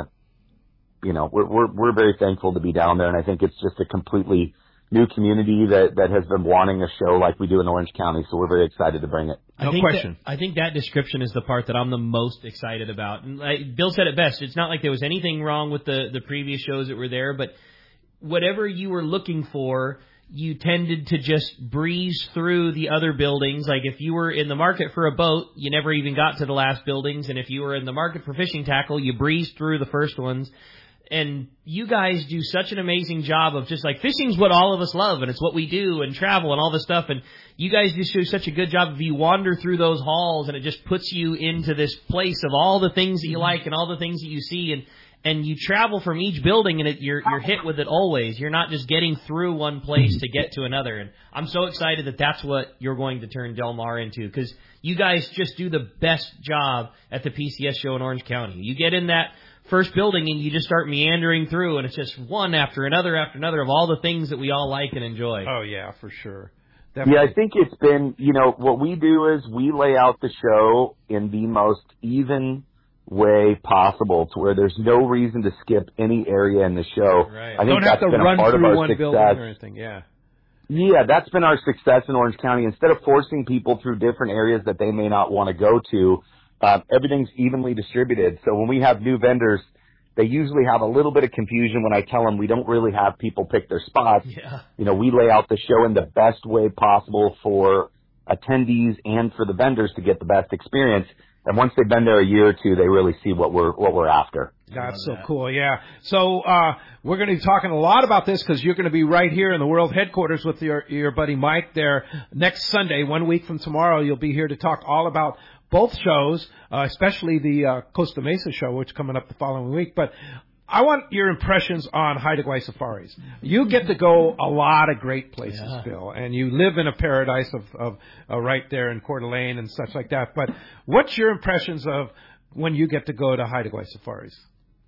you know, we're, we're, we're very thankful to be down there. And I think it's just a completely new community that, that has been wanting a show like we do in Orange County. So we're very excited to bring it. No I think question. That, I think that description is the part that I'm the most excited about. And like, Bill said it best. It's not like there was anything wrong with the, the previous shows that were there, but whatever you were looking for, you tended to just breeze through the other buildings. Like if you were in the market for a boat, you never even got to the last buildings. And if you were in the market for fishing tackle, you breezed through the first ones. And you guys do such an amazing job of just like, fishing's what all of us love, and it's what we do, and travel and all this stuff. And you guys just do such a good job of, you wander through those halls, and it just puts you into this place of all the things that you like and all the things that you see. And And you travel from each building, and it, you're you're hit with it always. You're not just getting through one place to get to another. And I'm so excited that that's what you're going to turn Del Mar into, because you guys just do the best job at the P C S show in Orange County. You get in that first building, and you just start meandering through, and it's just one after another after another of all the things that we all like and enjoy. Oh, yeah, for sure. Definitely. Yeah, I think it's been, you know, what we do is we lay out the show in the most even way possible to where there's no reason to skip any area in the show. Right. I think Don't that's have to been run a part through of our one success. building or anything, yeah. Yeah, that's been our success in Orange County. Instead of forcing people through different areas that they may not want to go to, uh, everything's evenly distributed. So when we have new vendors, they usually have a little bit of confusion when I tell them we don't really have people pick their spots. Yeah. You know, we lay out the show in the best way possible for attendees and for the vendors to get the best experience. And once they've been there a year or two, they really see what we're what we're after. That's so that. cool, yeah. So uh, we're going to be talking a lot about this because you're going to be right here in the world headquarters with your your buddy Mike there next Sunday, one week from tomorrow. You'll be here to talk all about both shows, uh, especially the uh, Costa Mesa show, which is coming up the following week. But I want your impressions on Haida Gwaii Safaris. You get to go a lot of great places, yeah. Bill, and you live in a paradise of, of uh, right there in Coeur d'Alene and such like that. But what's your impressions of when you get to go to Haida Gwaii Safaris?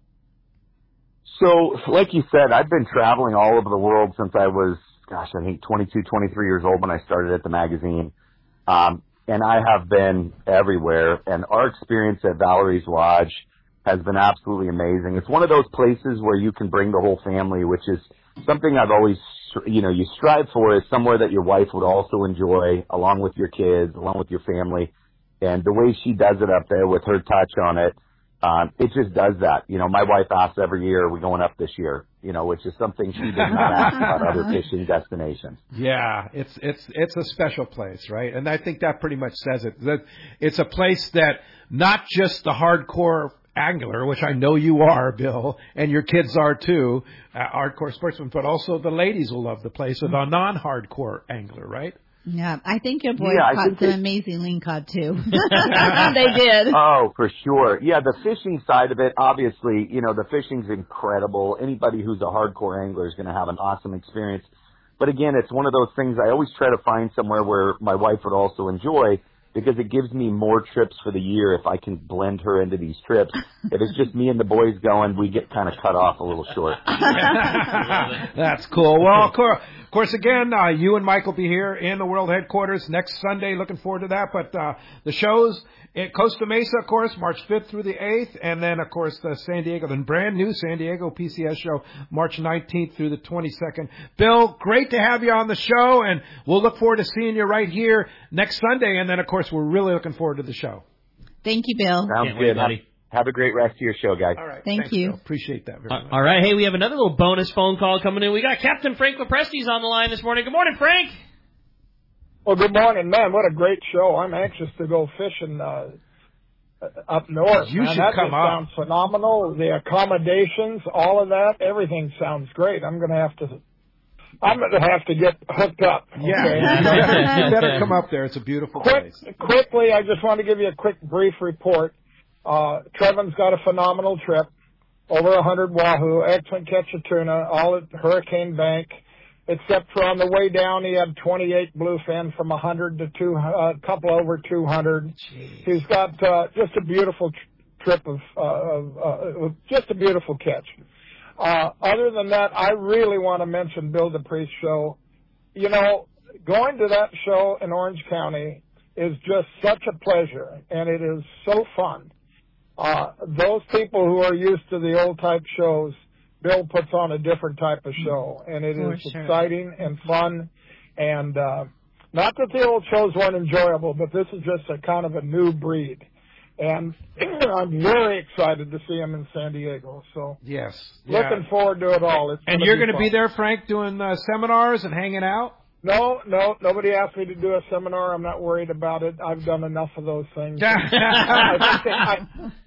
So, like you said, I've been traveling all over the world since I was, gosh, I think twenty-two, twenty-three years old when I started at the magazine. Um, and I have been everywhere. And our experience at Valerie's Lodge has been absolutely amazing. It's one of those places where you can bring the whole family, which is something I've always, you know, you strive for, is somewhere that your wife would also enjoy, along with your kids, along with your family. And the way she does it up there with her touch on it, um, it just does that. You know, my wife asks every year, are we going up this year? You know, which is something she does not ask about other fishing destinations. Yeah, it's it's it's a special place, right? And I think that pretty much says it. That it's a place that not just the hardcore angler, which I know you are, Bill, and your kids are too, uh, hardcore sportsmen, but also the ladies will love the place, or the non-hardcore angler, right? Yeah, I think your boys yeah, caught some it, amazing lingcod too. They did. Oh, for sure. Yeah, the fishing side of it, obviously, you know, the fishing's incredible. Anybody who's a hardcore angler is going to have an awesome experience. But again, it's one of those things I always try to find somewhere where my wife would also enjoy, because it gives me more trips for the year if I can blend her into these trips. If it's just me and the boys going, we get kind of cut off a little short. That's cool. Well, of course, of course again, uh, you and Mike will be here in the world headquarters next Sunday. Looking forward to that. But uh, the shows at Costa Mesa, of course, March fifth through the eighth. And then, of course, the San Diego, the brand new San Diego P C S show, March nineteenth through the twenty-second. Bill, great to have you on the show. And we'll look forward to seeing you right here next Sunday. And then, of course, we're really looking forward to the show. Thank you, Bill. Sounds Can't good, wait, buddy. Have a great rest of your show, guys. All right. Thank Thanks, you. Bill. Appreciate that very much. All right. Hey, we have another little bonus phone call coming in. We got Captain Frank Lepresti's on the line this morning. Good morning, Frank. Well, good morning, man. What a great show. I'm anxious to go fishing uh, up north. You man. should that come just up. sounds phenomenal. The accommodations, all of that, everything sounds great. I'm going to have to I'm going to have to get hooked up. Yeah, okay? you, better, you better come up there. It's a beautiful Quick, place. Quickly, I just want to give you a quick, brief report. Uh, Trevin's got a phenomenal trip. Over one hundred wahoo, excellent catch of tuna, all at Hurricane Bank. Except for on the way down, he had twenty-eight bluefin from one hundred to two, a uh, couple over two hundred. Jeez. He's got uh, just a beautiful tr- trip of, uh, of uh, just a beautiful catch. Uh, other than that, I really want to mention Bill Dupree's show. You know, going to that show in Orange County is just such a pleasure, and it is so fun. Uh, those people who are used to the old type shows, Bill puts on a different type of show, and it For is sure. exciting and fun. And uh, not that the old shows weren't enjoyable, but this is just a kind of a new breed. And I'm very excited to see him in San Diego. So Yes. Yeah. looking forward to it all. It's And gonna you're be going to fun. be there, Frank, doing uh, seminars and hanging out? No, no, nobody asked me to do a seminar. I'm not worried about it. I've done enough of those things. I, think they, I,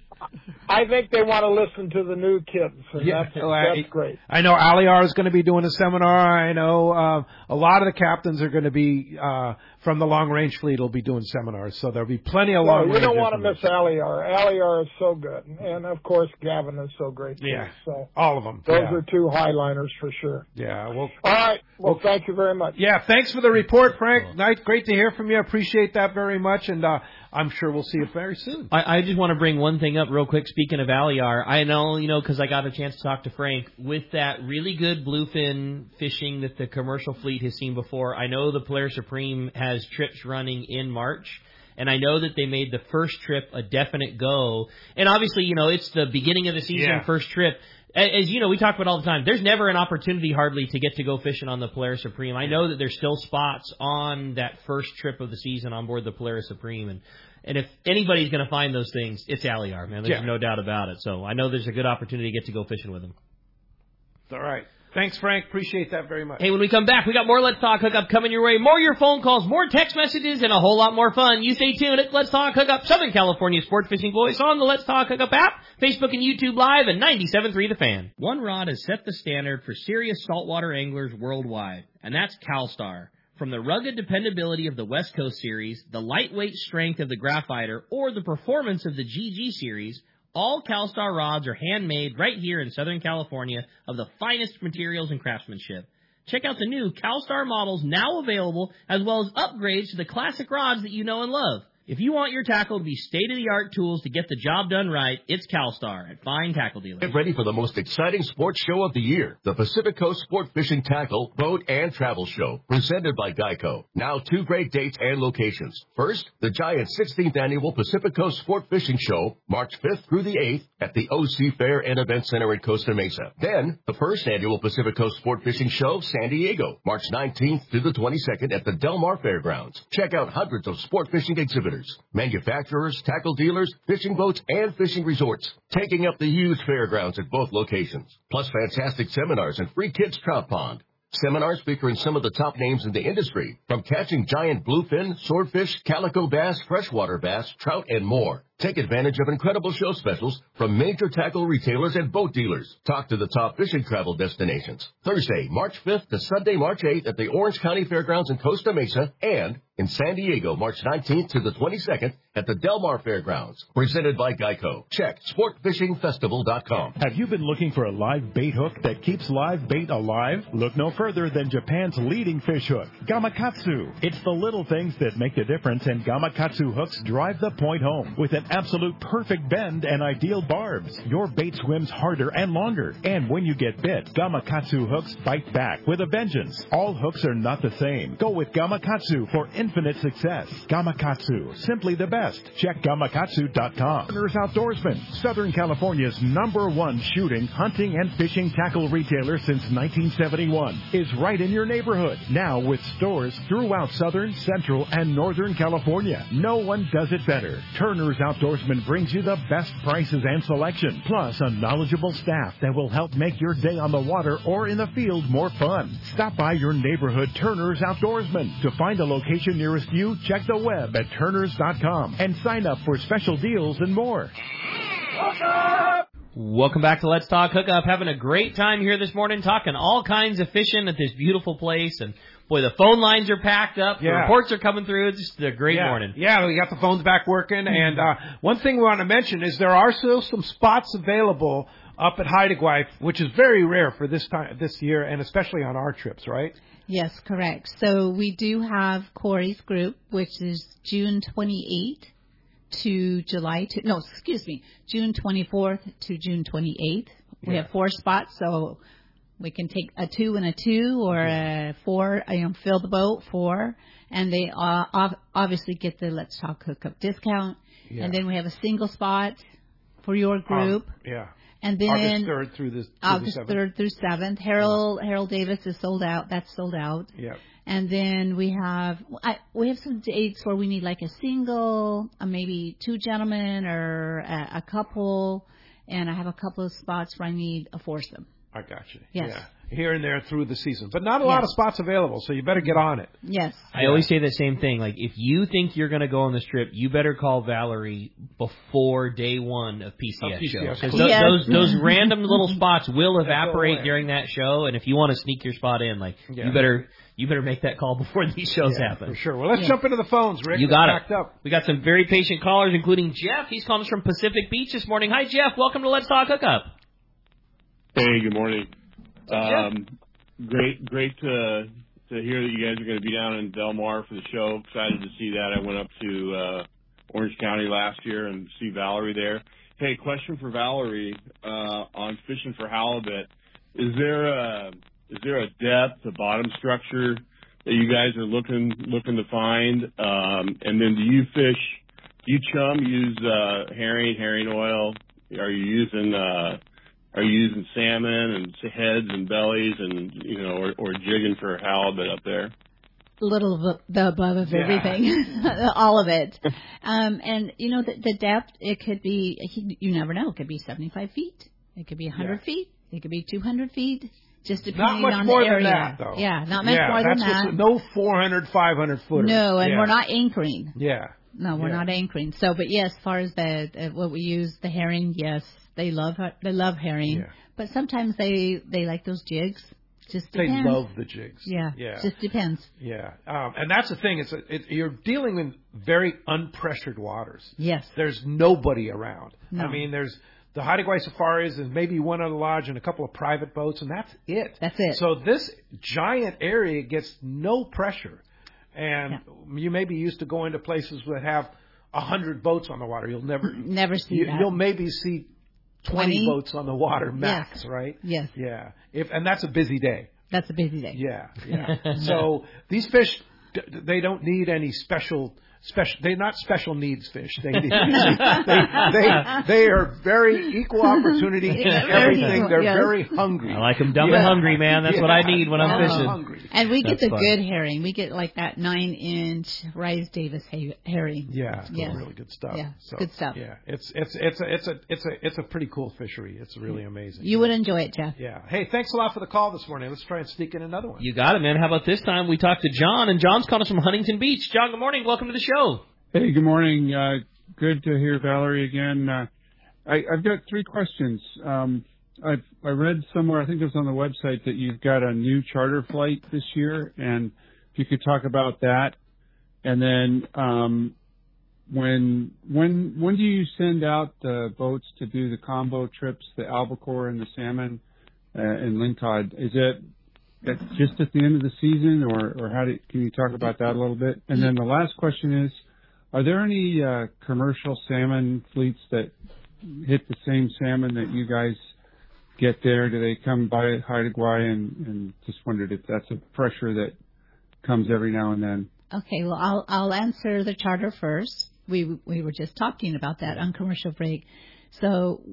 I think they want to listen to the new kids, and Yeah, that's, well, I- that's great. I know Aliar is going to be doing a seminar. I know uh, a lot of the captains are going to be uh, from the long range fleet will be doing seminars, so there'll be plenty of No, long you range. don't want to miss information. Aliar. Aliar is so good, and of course Gavin is so great too. Yeah, So all of them. those yeah. are two highliners for sure. yeah. Well, All right. Well, thank you very much. yeah. Thanks for the report, Frank. Nice, great to hear from you. Appreciate that very much, and uh, I'm sure we'll see you very soon. I, I just want to bring one thing up real quick. Speaking of Aliar, I know, you know, because I got a chance to talk to Frank, with that really good bluefin fishing that the commercial fleet has seen before, I know the Polaris Supreme has trips running in March, and I know that they made the first trip a definite go. And obviously, you know, it's the beginning of the season, Yeah. first trip. As you know, we talk about all the time, there's never an opportunity hardly to get to go fishing on the Polaris Supreme. I know that there's still spots on that first trip of the season on board the Polaris Supreme, and and if anybody's going to find those things, it's Aliar, man. There's Yeah. no doubt about it. So I know there's a good opportunity to get to go fishing with them. All right. Thanks, Frank. Appreciate that very much. Hey, when we come back, we got more Let's Talk Hookup coming your way. More your phone calls, more text messages, and a whole lot more fun. You stay tuned at Let's Talk Hookup, Southern California Sport Fishing Voice on the Let's Talk Hookup app, Facebook and YouTube Live, and ninety-seven point three The Fan. One rod has set the standard for serious saltwater anglers worldwide, and that's CalStar. From the rugged dependability of the West Coast Series, the lightweight strength of the Graphiter, or the performance of the G G Series, all CalStar rods are handmade right here in Southern California of the finest materials and craftsmanship. Check out the new CalStar models now available, as well as upgrades to the classic rods that you know and love. If you want your tackle to be state-of-the-art tools to get the job done right, it's CalStar at Fine Tackle Dealers. Get ready for the most exciting sports show of the year, the Pacific Coast Sport Fishing Tackle, Boat, and Travel Show, presented by Geico. Now two great dates and locations. First, the giant sixteenth Annual Pacific Coast Sport Fishing Show, March fifth through the eighth at the O C Fair and Event Center in Costa Mesa. Then, the first Annual Pacific Coast Sport Fishing Show, San Diego, March nineteenth through the twenty-second at the Del Mar Fairgrounds. Check out hundreds of sport fishing exhibitors, manufacturers, tackle dealers, fishing boats, and fishing resorts, taking up the huge fairgrounds at both locations, plus fantastic seminars and free kids trout pond. Seminars featuring some of the top names in the industry, from catching giant bluefin, swordfish, calico bass, freshwater bass, trout, and more. Take advantage of incredible show specials from major tackle retailers and boat dealers. Talk to the top fishing travel destinations. Thursday, March fifth to Sunday, March eighth at the Orange County Fairgrounds in Costa Mesa, and in San Diego, March nineteenth to the twenty-second at the Del Mar Fairgrounds. Presented by Geico. Check sport fishing festival dot com. Have you been looking for a live bait hook that keeps live bait alive? Look no further than Japan's leading fish hook, Gamakatsu. It's the little things that make the difference, and Gamakatsu hooks drive the point home with an absolute perfect bend and ideal barbs. Your bait swims harder and longer, and when you get bit, Gamakatsu hooks bite back with a vengeance. All hooks are not the same. Go with Gamakatsu for infinite success. Gamakatsu, simply the best. Check gamakatsu dot com. Turner's Outdoorsman, Southern California's number one shooting, hunting, and fishing tackle retailer since nineteen seventy-one, is right in your neighborhood. Now with stores throughout Southern, Central, and Northern California. No one does it better. Turner's Outdoorsman. Outdoorsman brings you the best prices and selection, plus a knowledgeable staff that will help make your day on the water or in the field more fun. Stop by your neighborhood Turner's Outdoorsman. To find a location nearest you, check the web at turners dot com and sign up for special deals and more. Welcome back to Let's Talk Hookup. Having a great time here this morning, talking all kinds of fishing at this beautiful place. And, boy, the phone lines are packed up. The Yeah. reports are coming through. It's just a great yeah. morning. Yeah, we got the phones back working. And uh, one thing we want to mention is there are still some spots available up at Haida Gwaii, which is very rare for this time this year, and especially on our trips, right? Yes, correct. So we do have Corey's group, which is June twenty-eighth to July two, no, excuse me, June twenty-fourth to June twenty-eighth. We Yeah. have four spots, so we can take a two and a two or a four, you know, fill the boat, four, and they uh, ov- obviously get the Let's Talk Hookup discount. Yeah. And then we have a single spot for your group. Um, yeah. And then August third through the, through August the seventh. third through seventh. Harold Harold Davis is sold out. That's sold out. Yeah. And then we have I, we have some dates where we need like a single, uh, maybe two gentlemen or a, a couple, and I have a couple of spots where I need a foursome. I got you. Yes. Yeah. Here and there through the season. But not a lot Yes. of spots available, so you better get on it. Yes. I always say the same thing. Like, if you think you're going to go on this trip, you better call Valerie before day one of P C S, Of P C S show. Because Yes. those, those random little spots will go evaporate away. during that show, and if you want to sneak your spot in, like, Yeah. you better you better make that call before these shows Yeah, happen. for sure. Well, let's Yeah. jump into the phones, Rick. You They're got packed it. Up. We got some very patient callers, including Jeff. He's calling us from Pacific Beach this morning. Hi, Jeff. Welcome to Let's Talk Hookup. Hey, good morning. Jeff? Um, great, great to to hear that you guys are going to be down in Del Mar for the show. Excited to see that. I went up to uh, Orange County last year and see Valerie there. Hey, question for Valerie uh, on fishing for halibut. Is there a is there a depth, a bottom structure that you guys are looking looking to find? Um, and then do you fish? Do you chum use uh, herring, herring oil? Are you using uh, Are you using salmon and heads and bellies and, you know, or, or jigging for halibut up there? Little of the above of Yeah. everything, all of it. Um, and, you know, the, the depth, it could be, you never know, it could be seventy-five feet. It could be one hundred Yeah. feet. It could be two hundred feet. Just Not depending much on more the than area. that, though. Yeah, not much yeah, more than that's that. what's- No four hundred, five hundred footer. No, and yeah. we're not anchoring. Yeah. No, we're Yeah. not anchoring. So, but yes, as far as the, uh, what we use, the herring, yes, they love they love herring. Yeah. But sometimes they they like those jigs. Just They depends. love the jigs. Yeah. Yeah. Just depends. Yeah. Um, and that's the thing. It's a, it, you're dealing in very unpressured waters. Yes. There's nobody around. No. I mean, there's the Haida Gwaii Safaris and maybe one other lodge and a couple of private boats, and that's it. That's it. So this giant area gets no pressure. And you may be used to going to places that have a hundred boats on the water. You'll never Never see you, that. You'll maybe see twenty, twenty boats on the water max, Yes. right? Yes. Yeah. If and that's a busy day. That's a busy day. Yeah, yeah. So these fish, d- they don't need any special, special. They're not special needs fish. They need, they, they, they are very equal opportunity in everything. They're Yes. very hungry. I like them dumb Yeah. and hungry, man. That's Yeah. what I need when I'm Dumb fishing. and hungry. And we get That's the fun. good herring. We get like that nine inch Rise Davis ha- herring. Yeah, it's Yes. really good stuff. Yeah, So, good stuff. Yeah, it's it's it's a it's a it's a it's a pretty cool fishery. It's really amazing. You would enjoy it, Jeff. Yeah. Hey, thanks a lot for the call this morning. Let's try and sneak in another one. You got it, man. How about this time we talked to John, and John's calling us from Huntington Beach. John, good morning. Welcome to the show. Hey, good morning. Uh, good to hear Valerie again. Uh, I, I've got three questions. Um, I've, I read somewhere, I think it was on the website, that you've got a new charter flight this year, and if you could talk about that. And then um, when when when do you send out the boats to do the combo trips, the albacore and the salmon uh, and lingcod? Is it at, just at the end of the season, or, or how do, can you talk about that a little bit? And then the last question is, are there any uh, commercial salmon fleets that hit the same salmon that you guys get there? Do they come by Haida Gwaii? And, and just wondered if that's a pressure that comes every now and then. Okay, well, I'll I'll answer the charter first. We we were just talking about that on commercial break. So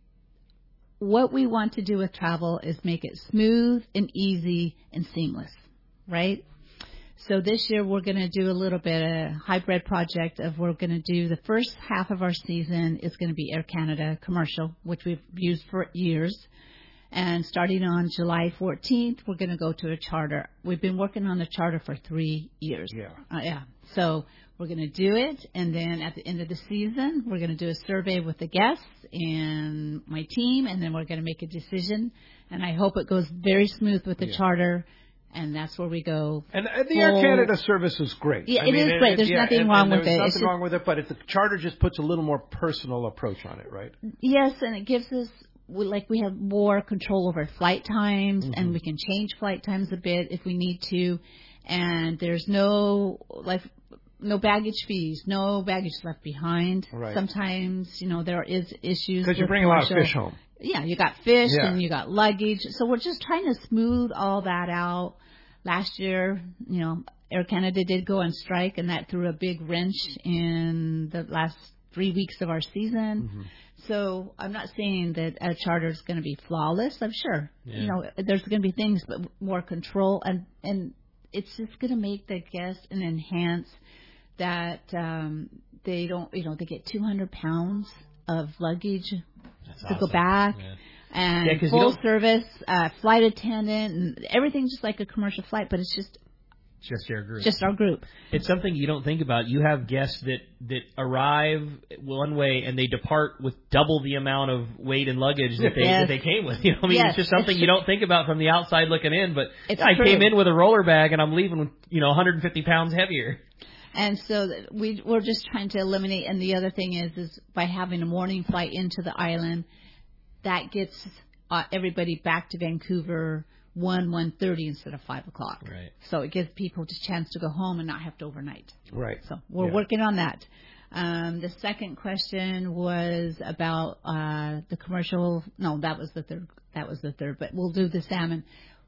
what we want to do with travel is make it smooth and easy and seamless, right? So this year we're going to do a little bit of hybrid project of we're going to do the first half of our season is going to be Air Canada commercial, which we've used for years. And starting on July fourteenth, we're going to go to a charter. We've been working on the charter for three years. Yeah. Uh, yeah. So we're going to do it, and then at the end of the season, we're going to do a survey with the guests and my team, and then we're going to make a decision. And I hope it goes very smooth with the Yeah. charter. And that's where we go. And uh, the Air Canada service is great. Yeah, I it mean, is great. There's yeah, nothing and, wrong and with there's it. There's It's nothing just, wrong with it, but the charter just puts a little more personal approach on it, right? Yes, and it gives us, we, like, we have more control over flight times, Mm-hmm. and we can change flight times a bit if we need to. And there's no, like, no baggage fees, no baggage left behind. Right. Sometimes, you know, there is issues. Because you with bring a lot of commercial- fish home. Yeah, you got fish Yeah. and you got luggage. So we're just trying to smooth all that out. Last year, you know, Air Canada did go on strike, and that threw a big wrench in the last three weeks of our season. Mm-hmm. So I'm not saying that a charter is going to be flawless. I'm sure, Yeah. you know, there's going to be things, but more control, and and it's just going to make the guest and enhance that um, they don't, you know, they get two hundred pounds of luggage That's to awesome. go back. Yeah. And Yeah, 'cause you full don't- service, uh, flight attendant, and everything's just like a commercial flight, but it's just Just your group. just our group. It's something you don't think about. You have guests that, that arrive one way and they depart with double the amount of weight and luggage that they Yes. that they came with. You know, I mean, Yes, it's just something it's you don't think about from the outside looking in. But It's I true. came in with a roller bag and I'm leaving with, you know, one hundred fifty pounds heavier. And so that we we're just trying to eliminate. And the other thing is, is by having a morning flight into the island, that gets uh, everybody back to Vancouver one one thirty instead of five o'clock. Right. So it gives people a chance to go home and not have to overnight. Right. So we're Yeah. working on that. Um, the second question was about uh, the commercial. No, that was the third. That was the third. But we'll do the salmon.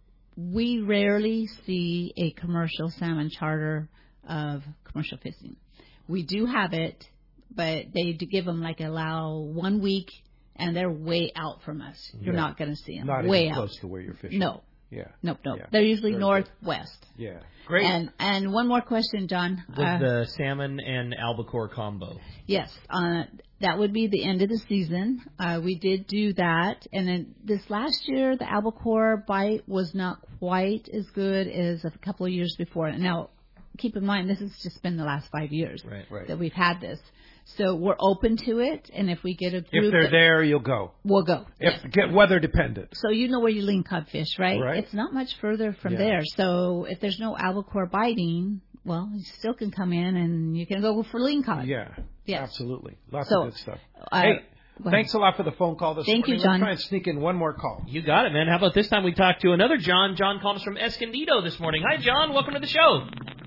We rarely see a commercial salmon charter of commercial fishing. We do have it, but they do give them like allow one week, and they're way out from us. You're Yeah. not going to see them. Not way even out. close to where you're fishing. No. Yeah. Nope, nope. Yeah. They're usually Very northwest. good. Yeah. Great. And and one more question, John. The, Uh, the salmon and albacore combo. Yes, uh, that would be the end of the season. Uh, we did do that, and then this last year, the albacore bite was not quite as good as a couple of years before. Now, keep in mind, this has just been the last five years Right. Right. that we've had this. So we're open to it, and if we get a group, If they're that- there, you'll go. we'll go. If get weather dependent. So you know where you lean codfish, right? Right. It's not much further from Yeah. there. So if there's no albacore biting, well, you still can come in and you can go for lean cod. Yeah. Yes. Absolutely. Lots So, of good stuff. uh, hey, go ahead. thanks a lot for the phone call this Thank you, morning. John. Let's try and sneak in one more call. You got it, man. How about this time we talk to another John? John called us from Escondido this morning. Hi, John. Welcome to the show.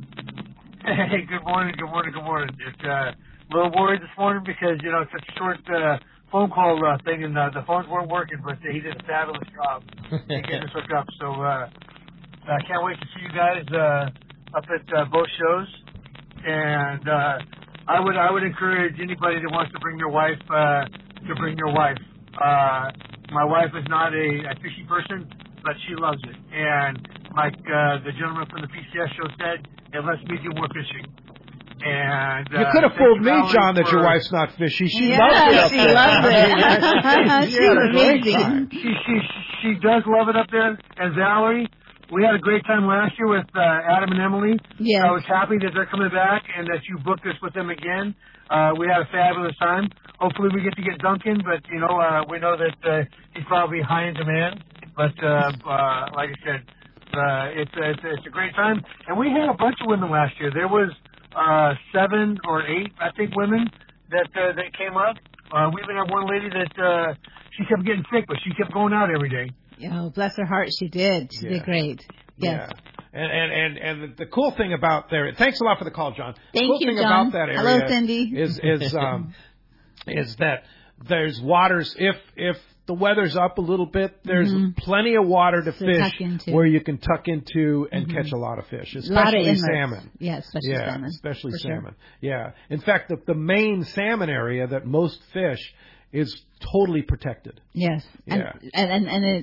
Hey, good morning, good morning, good morning. Just uh, a little worried this morning because, you know, it's such a short uh, phone call uh, thing, and uh, the phones weren't working, but he did a fabulous job in getting us hooked up. So uh, I can't wait to see you guys uh, up at uh, both shows. And uh, I would I would encourage anybody that wants to bring their wife uh, to bring their wife. Uh, my wife is not a, a fishy person, but she loves it. And like uh, the gentleman from the P C S show said, it lets me do more fishing. And uh, You could have thank fooled you, me, Valerie, John, that for- your wife's not fishy. She Yeah, loves it up she there. loves it. She She's had a great amazing. time. She, she she does love it up there. And Valerie, we had a great time last year with uh, Adam and Emily. Yes. I was happy that they're coming back and that you booked us with them again. Uh, we had a fabulous time. Hopefully we get to get Duncan, but, you know, uh, we know that uh, he's probably high in demand. But, uh, uh, like I said, uh, it's, it's, it's a great time. And we had a bunch of women last year. There was uh, seven or eight, I think, women that uh, that came up. Uh, we even had one lady that uh, she kept getting sick, but she kept going out every day. Oh, bless her heart, she did. She Yeah. did great. Yes. Yeah. And, and, and, and the cool thing about there, thanks a lot for the call, John. The Thank cool you, thing John. about that area Hello, Cindy. is, is, um, is that there's waters, if, if the weather's up a little bit, there's Mhm. plenty of water to To fish tuck into. where you can tuck into and Mhm. catch a lot of fish, A lot of especially inlets. salmon. Yeah, especially yeah, salmon. especially For sure. salmon. Yeah. In fact, the, the main salmon area that most fish is totally protected. Yes. And, Yeah. and, and, and it's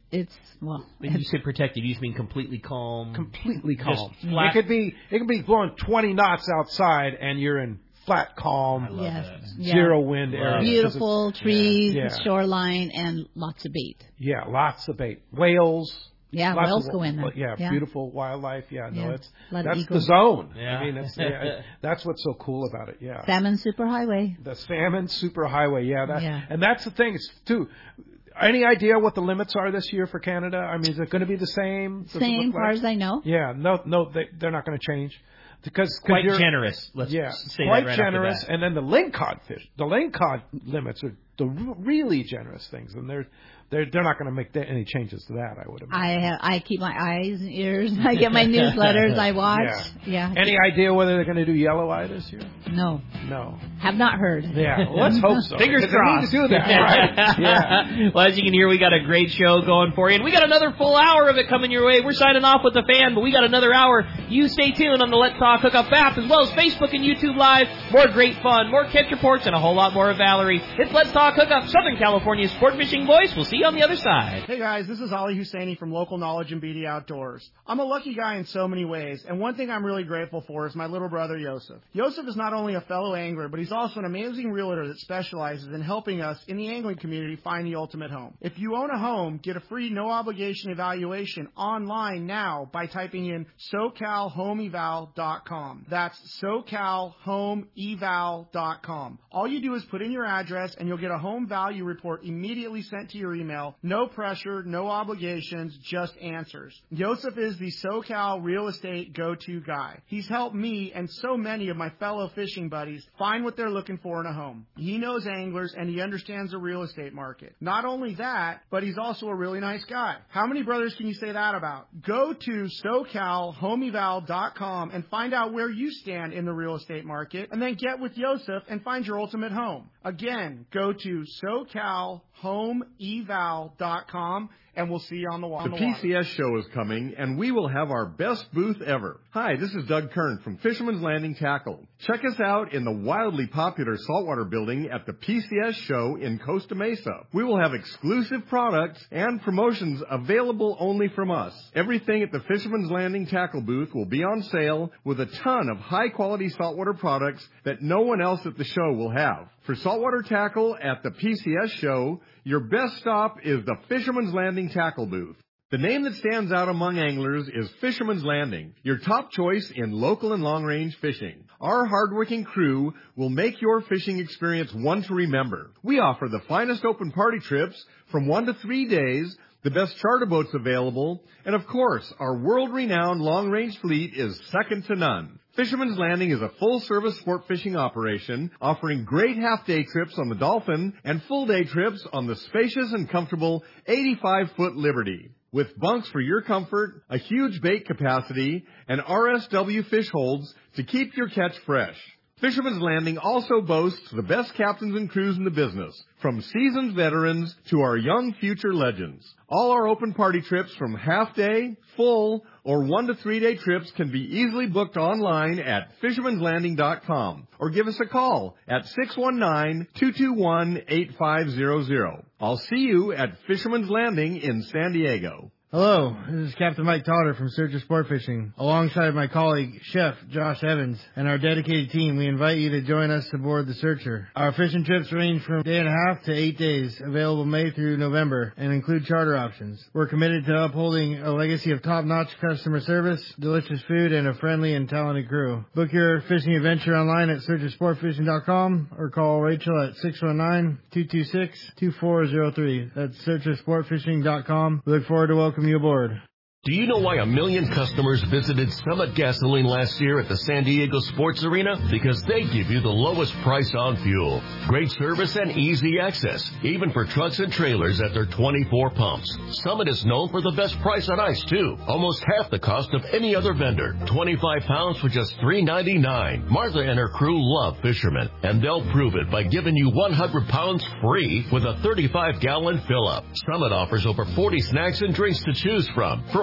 it's well. When you say protected, you just mean completely calm. Completely calm. Just flat. It could be it could be blowing twenty knots outside, and you're in flat calm, yes, zero yeah. wind area. Beautiful trees, yeah, yeah. shoreline, and lots of bait. Yeah, lots of bait. Whales. Yeah, lots whales of, go in there. Yeah, yeah. beautiful wildlife. Yeah, no, yeah. it's that's the zone. Yeah. I mean, it's, yeah, that's what's so cool about it. Yeah. Salmon Superhighway. The Salmon Superhighway. Yeah, that, yeah. And that's the thing. It's too. Any idea what the limits are this year for Canada? I mean, is it going to be the same? Does same, as far like? as I know. Yeah, no, no, they, they're not going to change. Because quite generous. Let's yeah, say quite that right generous. After that. And then the lingcod fish, the lingcod limits are the really generous things, and they're they're they're not going to make any changes to that. I would imagine. I have, I keep my eyes and ears. I get my newsletters. I watch. Yeah. yeah. Any idea whether they're going to do yellow eye this year? No. No. Have not heard. Yeah. Well, let's hope so. Fingers crossed. They need to do that, right? Yeah. Well, as you can hear, we got a great show going for you, and we got another full hour of it coming your way. We're signing off with the fan, but we got another hour. You stay tuned on the Let's Talk Hookup app, as well as Facebook and YouTube Live. More great fun, more catch reports, and a whole lot more of Valerie. It's Let's Talk Hookup, Southern California's sport fishing voice. We'll see you on the other side. Hey guys, this is Ali Husseini from Local Knowledge and B D Outdoors. I'm a lucky guy in so many ways, and one thing I'm really grateful for is my little brother Yosef. Yosef is not only a fellow angler, but he's also an amazing realtor that specializes in helping us in the angling community find the ultimate home. If you own a home, get a free no-obligation evaluation online now by typing in so cal home eval dot com. That's so cal home eval dot com. All you do is put in your address, and you'll get a home value report immediately sent to your email. No pressure, no obligations, just answers. Yosef is the SoCal real estate go-to guy. He's helped me and so many of my fellow fishing buddies find what they're looking for in a home. He knows anglers and he understands the real estate market. Not only that, but he's also a really nice guy. How many brothers can you say that about? Go to so cal home eval dot com and find out where you stand in the real estate market, and then get with Yosef and find your ultimate home. Again, go to so cal home eval dot com, and we'll see you on the water. The P C S show is coming, and we will have our best booth ever. Hi, this is Doug Kern from Fisherman's Landing Tackle. Check us out in the wildly popular saltwater building at the P C S show in Costa Mesa. We will have exclusive products and promotions available only from us. Everything at the Fisherman's Landing Tackle booth will be on sale, with a ton of high-quality saltwater products that no one else at the show will have. For saltwater tackle at the P C S show, your best stop is the Fisherman's Landing Tackle booth. The name that stands out among anglers is Fisherman's Landing, your top choice in local and long-range fishing. Our hardworking crew will make your fishing experience one to remember. We offer the finest open party trips from one to three days, the best charter boats available, and of course, our world-renowned long-range fleet is second to none. Fisherman's Landing is a full-service sport fishing operation offering great half-day trips on the Dolphin and full-day trips on the spacious and comfortable eighty-five foot Liberty. With bunks for your comfort, a huge bait capacity, and R S W fish holds to keep your catch fresh. Fisherman's Landing also boasts the best captains and crews in the business, from seasoned veterans to our young future legends. All our open party trips, from half-day, full, or one to three-day trips, can be easily booked online at fishermans landing dot com or give us a call at six one nine, two two one, eight five zero zero. I'll see you at Fisherman's Landing in San Diego. Hello, this is Captain Mike Totter from Searcher Sport Fishing. Alongside my colleague, Chef Josh Evans, and our dedicated team, we invite you to join us aboard the Searcher. Our fishing trips range from a day and a half to eight days, available May through November, and include charter options. We're committed to upholding a legacy of top-notch customer service, delicious food, and a friendly and talented crew. Book your fishing adventure online at searcher sport fishing dot com or call Rachel at six one nine, two two six, two four zero three. That's searcher sport fishing dot com. We look forward to welcoming you aboard. Do you know why a million customers visited Summit Gasoline last year at the San Diego Sports Arena? Because they give you the lowest price on fuel. Great service and easy access, even for trucks and trailers at their twenty-four pumps. Summit is known for the best price on ice, too. Almost half the cost of any other vendor. twenty-five pounds for just three ninety-nine. Martha and her crew love fishermen, and they'll prove it by giving you one hundred pounds free with a thirty-five gallon fill-up. Summit offers over forty snacks and drinks to choose from. For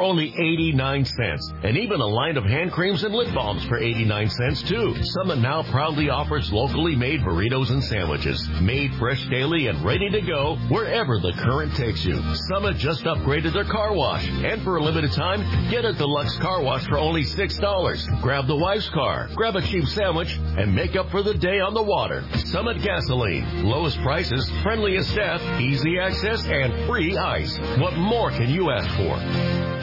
only eighty-nine cents. And even a line of hand creams and lip balms for eighty-nine cents, too. Summit now proudly offers locally made burritos and sandwiches, made fresh daily and ready to go wherever the current takes you. Summit just upgraded their car wash. And for a limited time, get a deluxe car wash for only six dollars. Grab the wife's car, grab a cheap sandwich, and make up for the day on the water. Summit Gasoline. Lowest prices, friendliest staff, easy access, and free ice. What more can you ask for?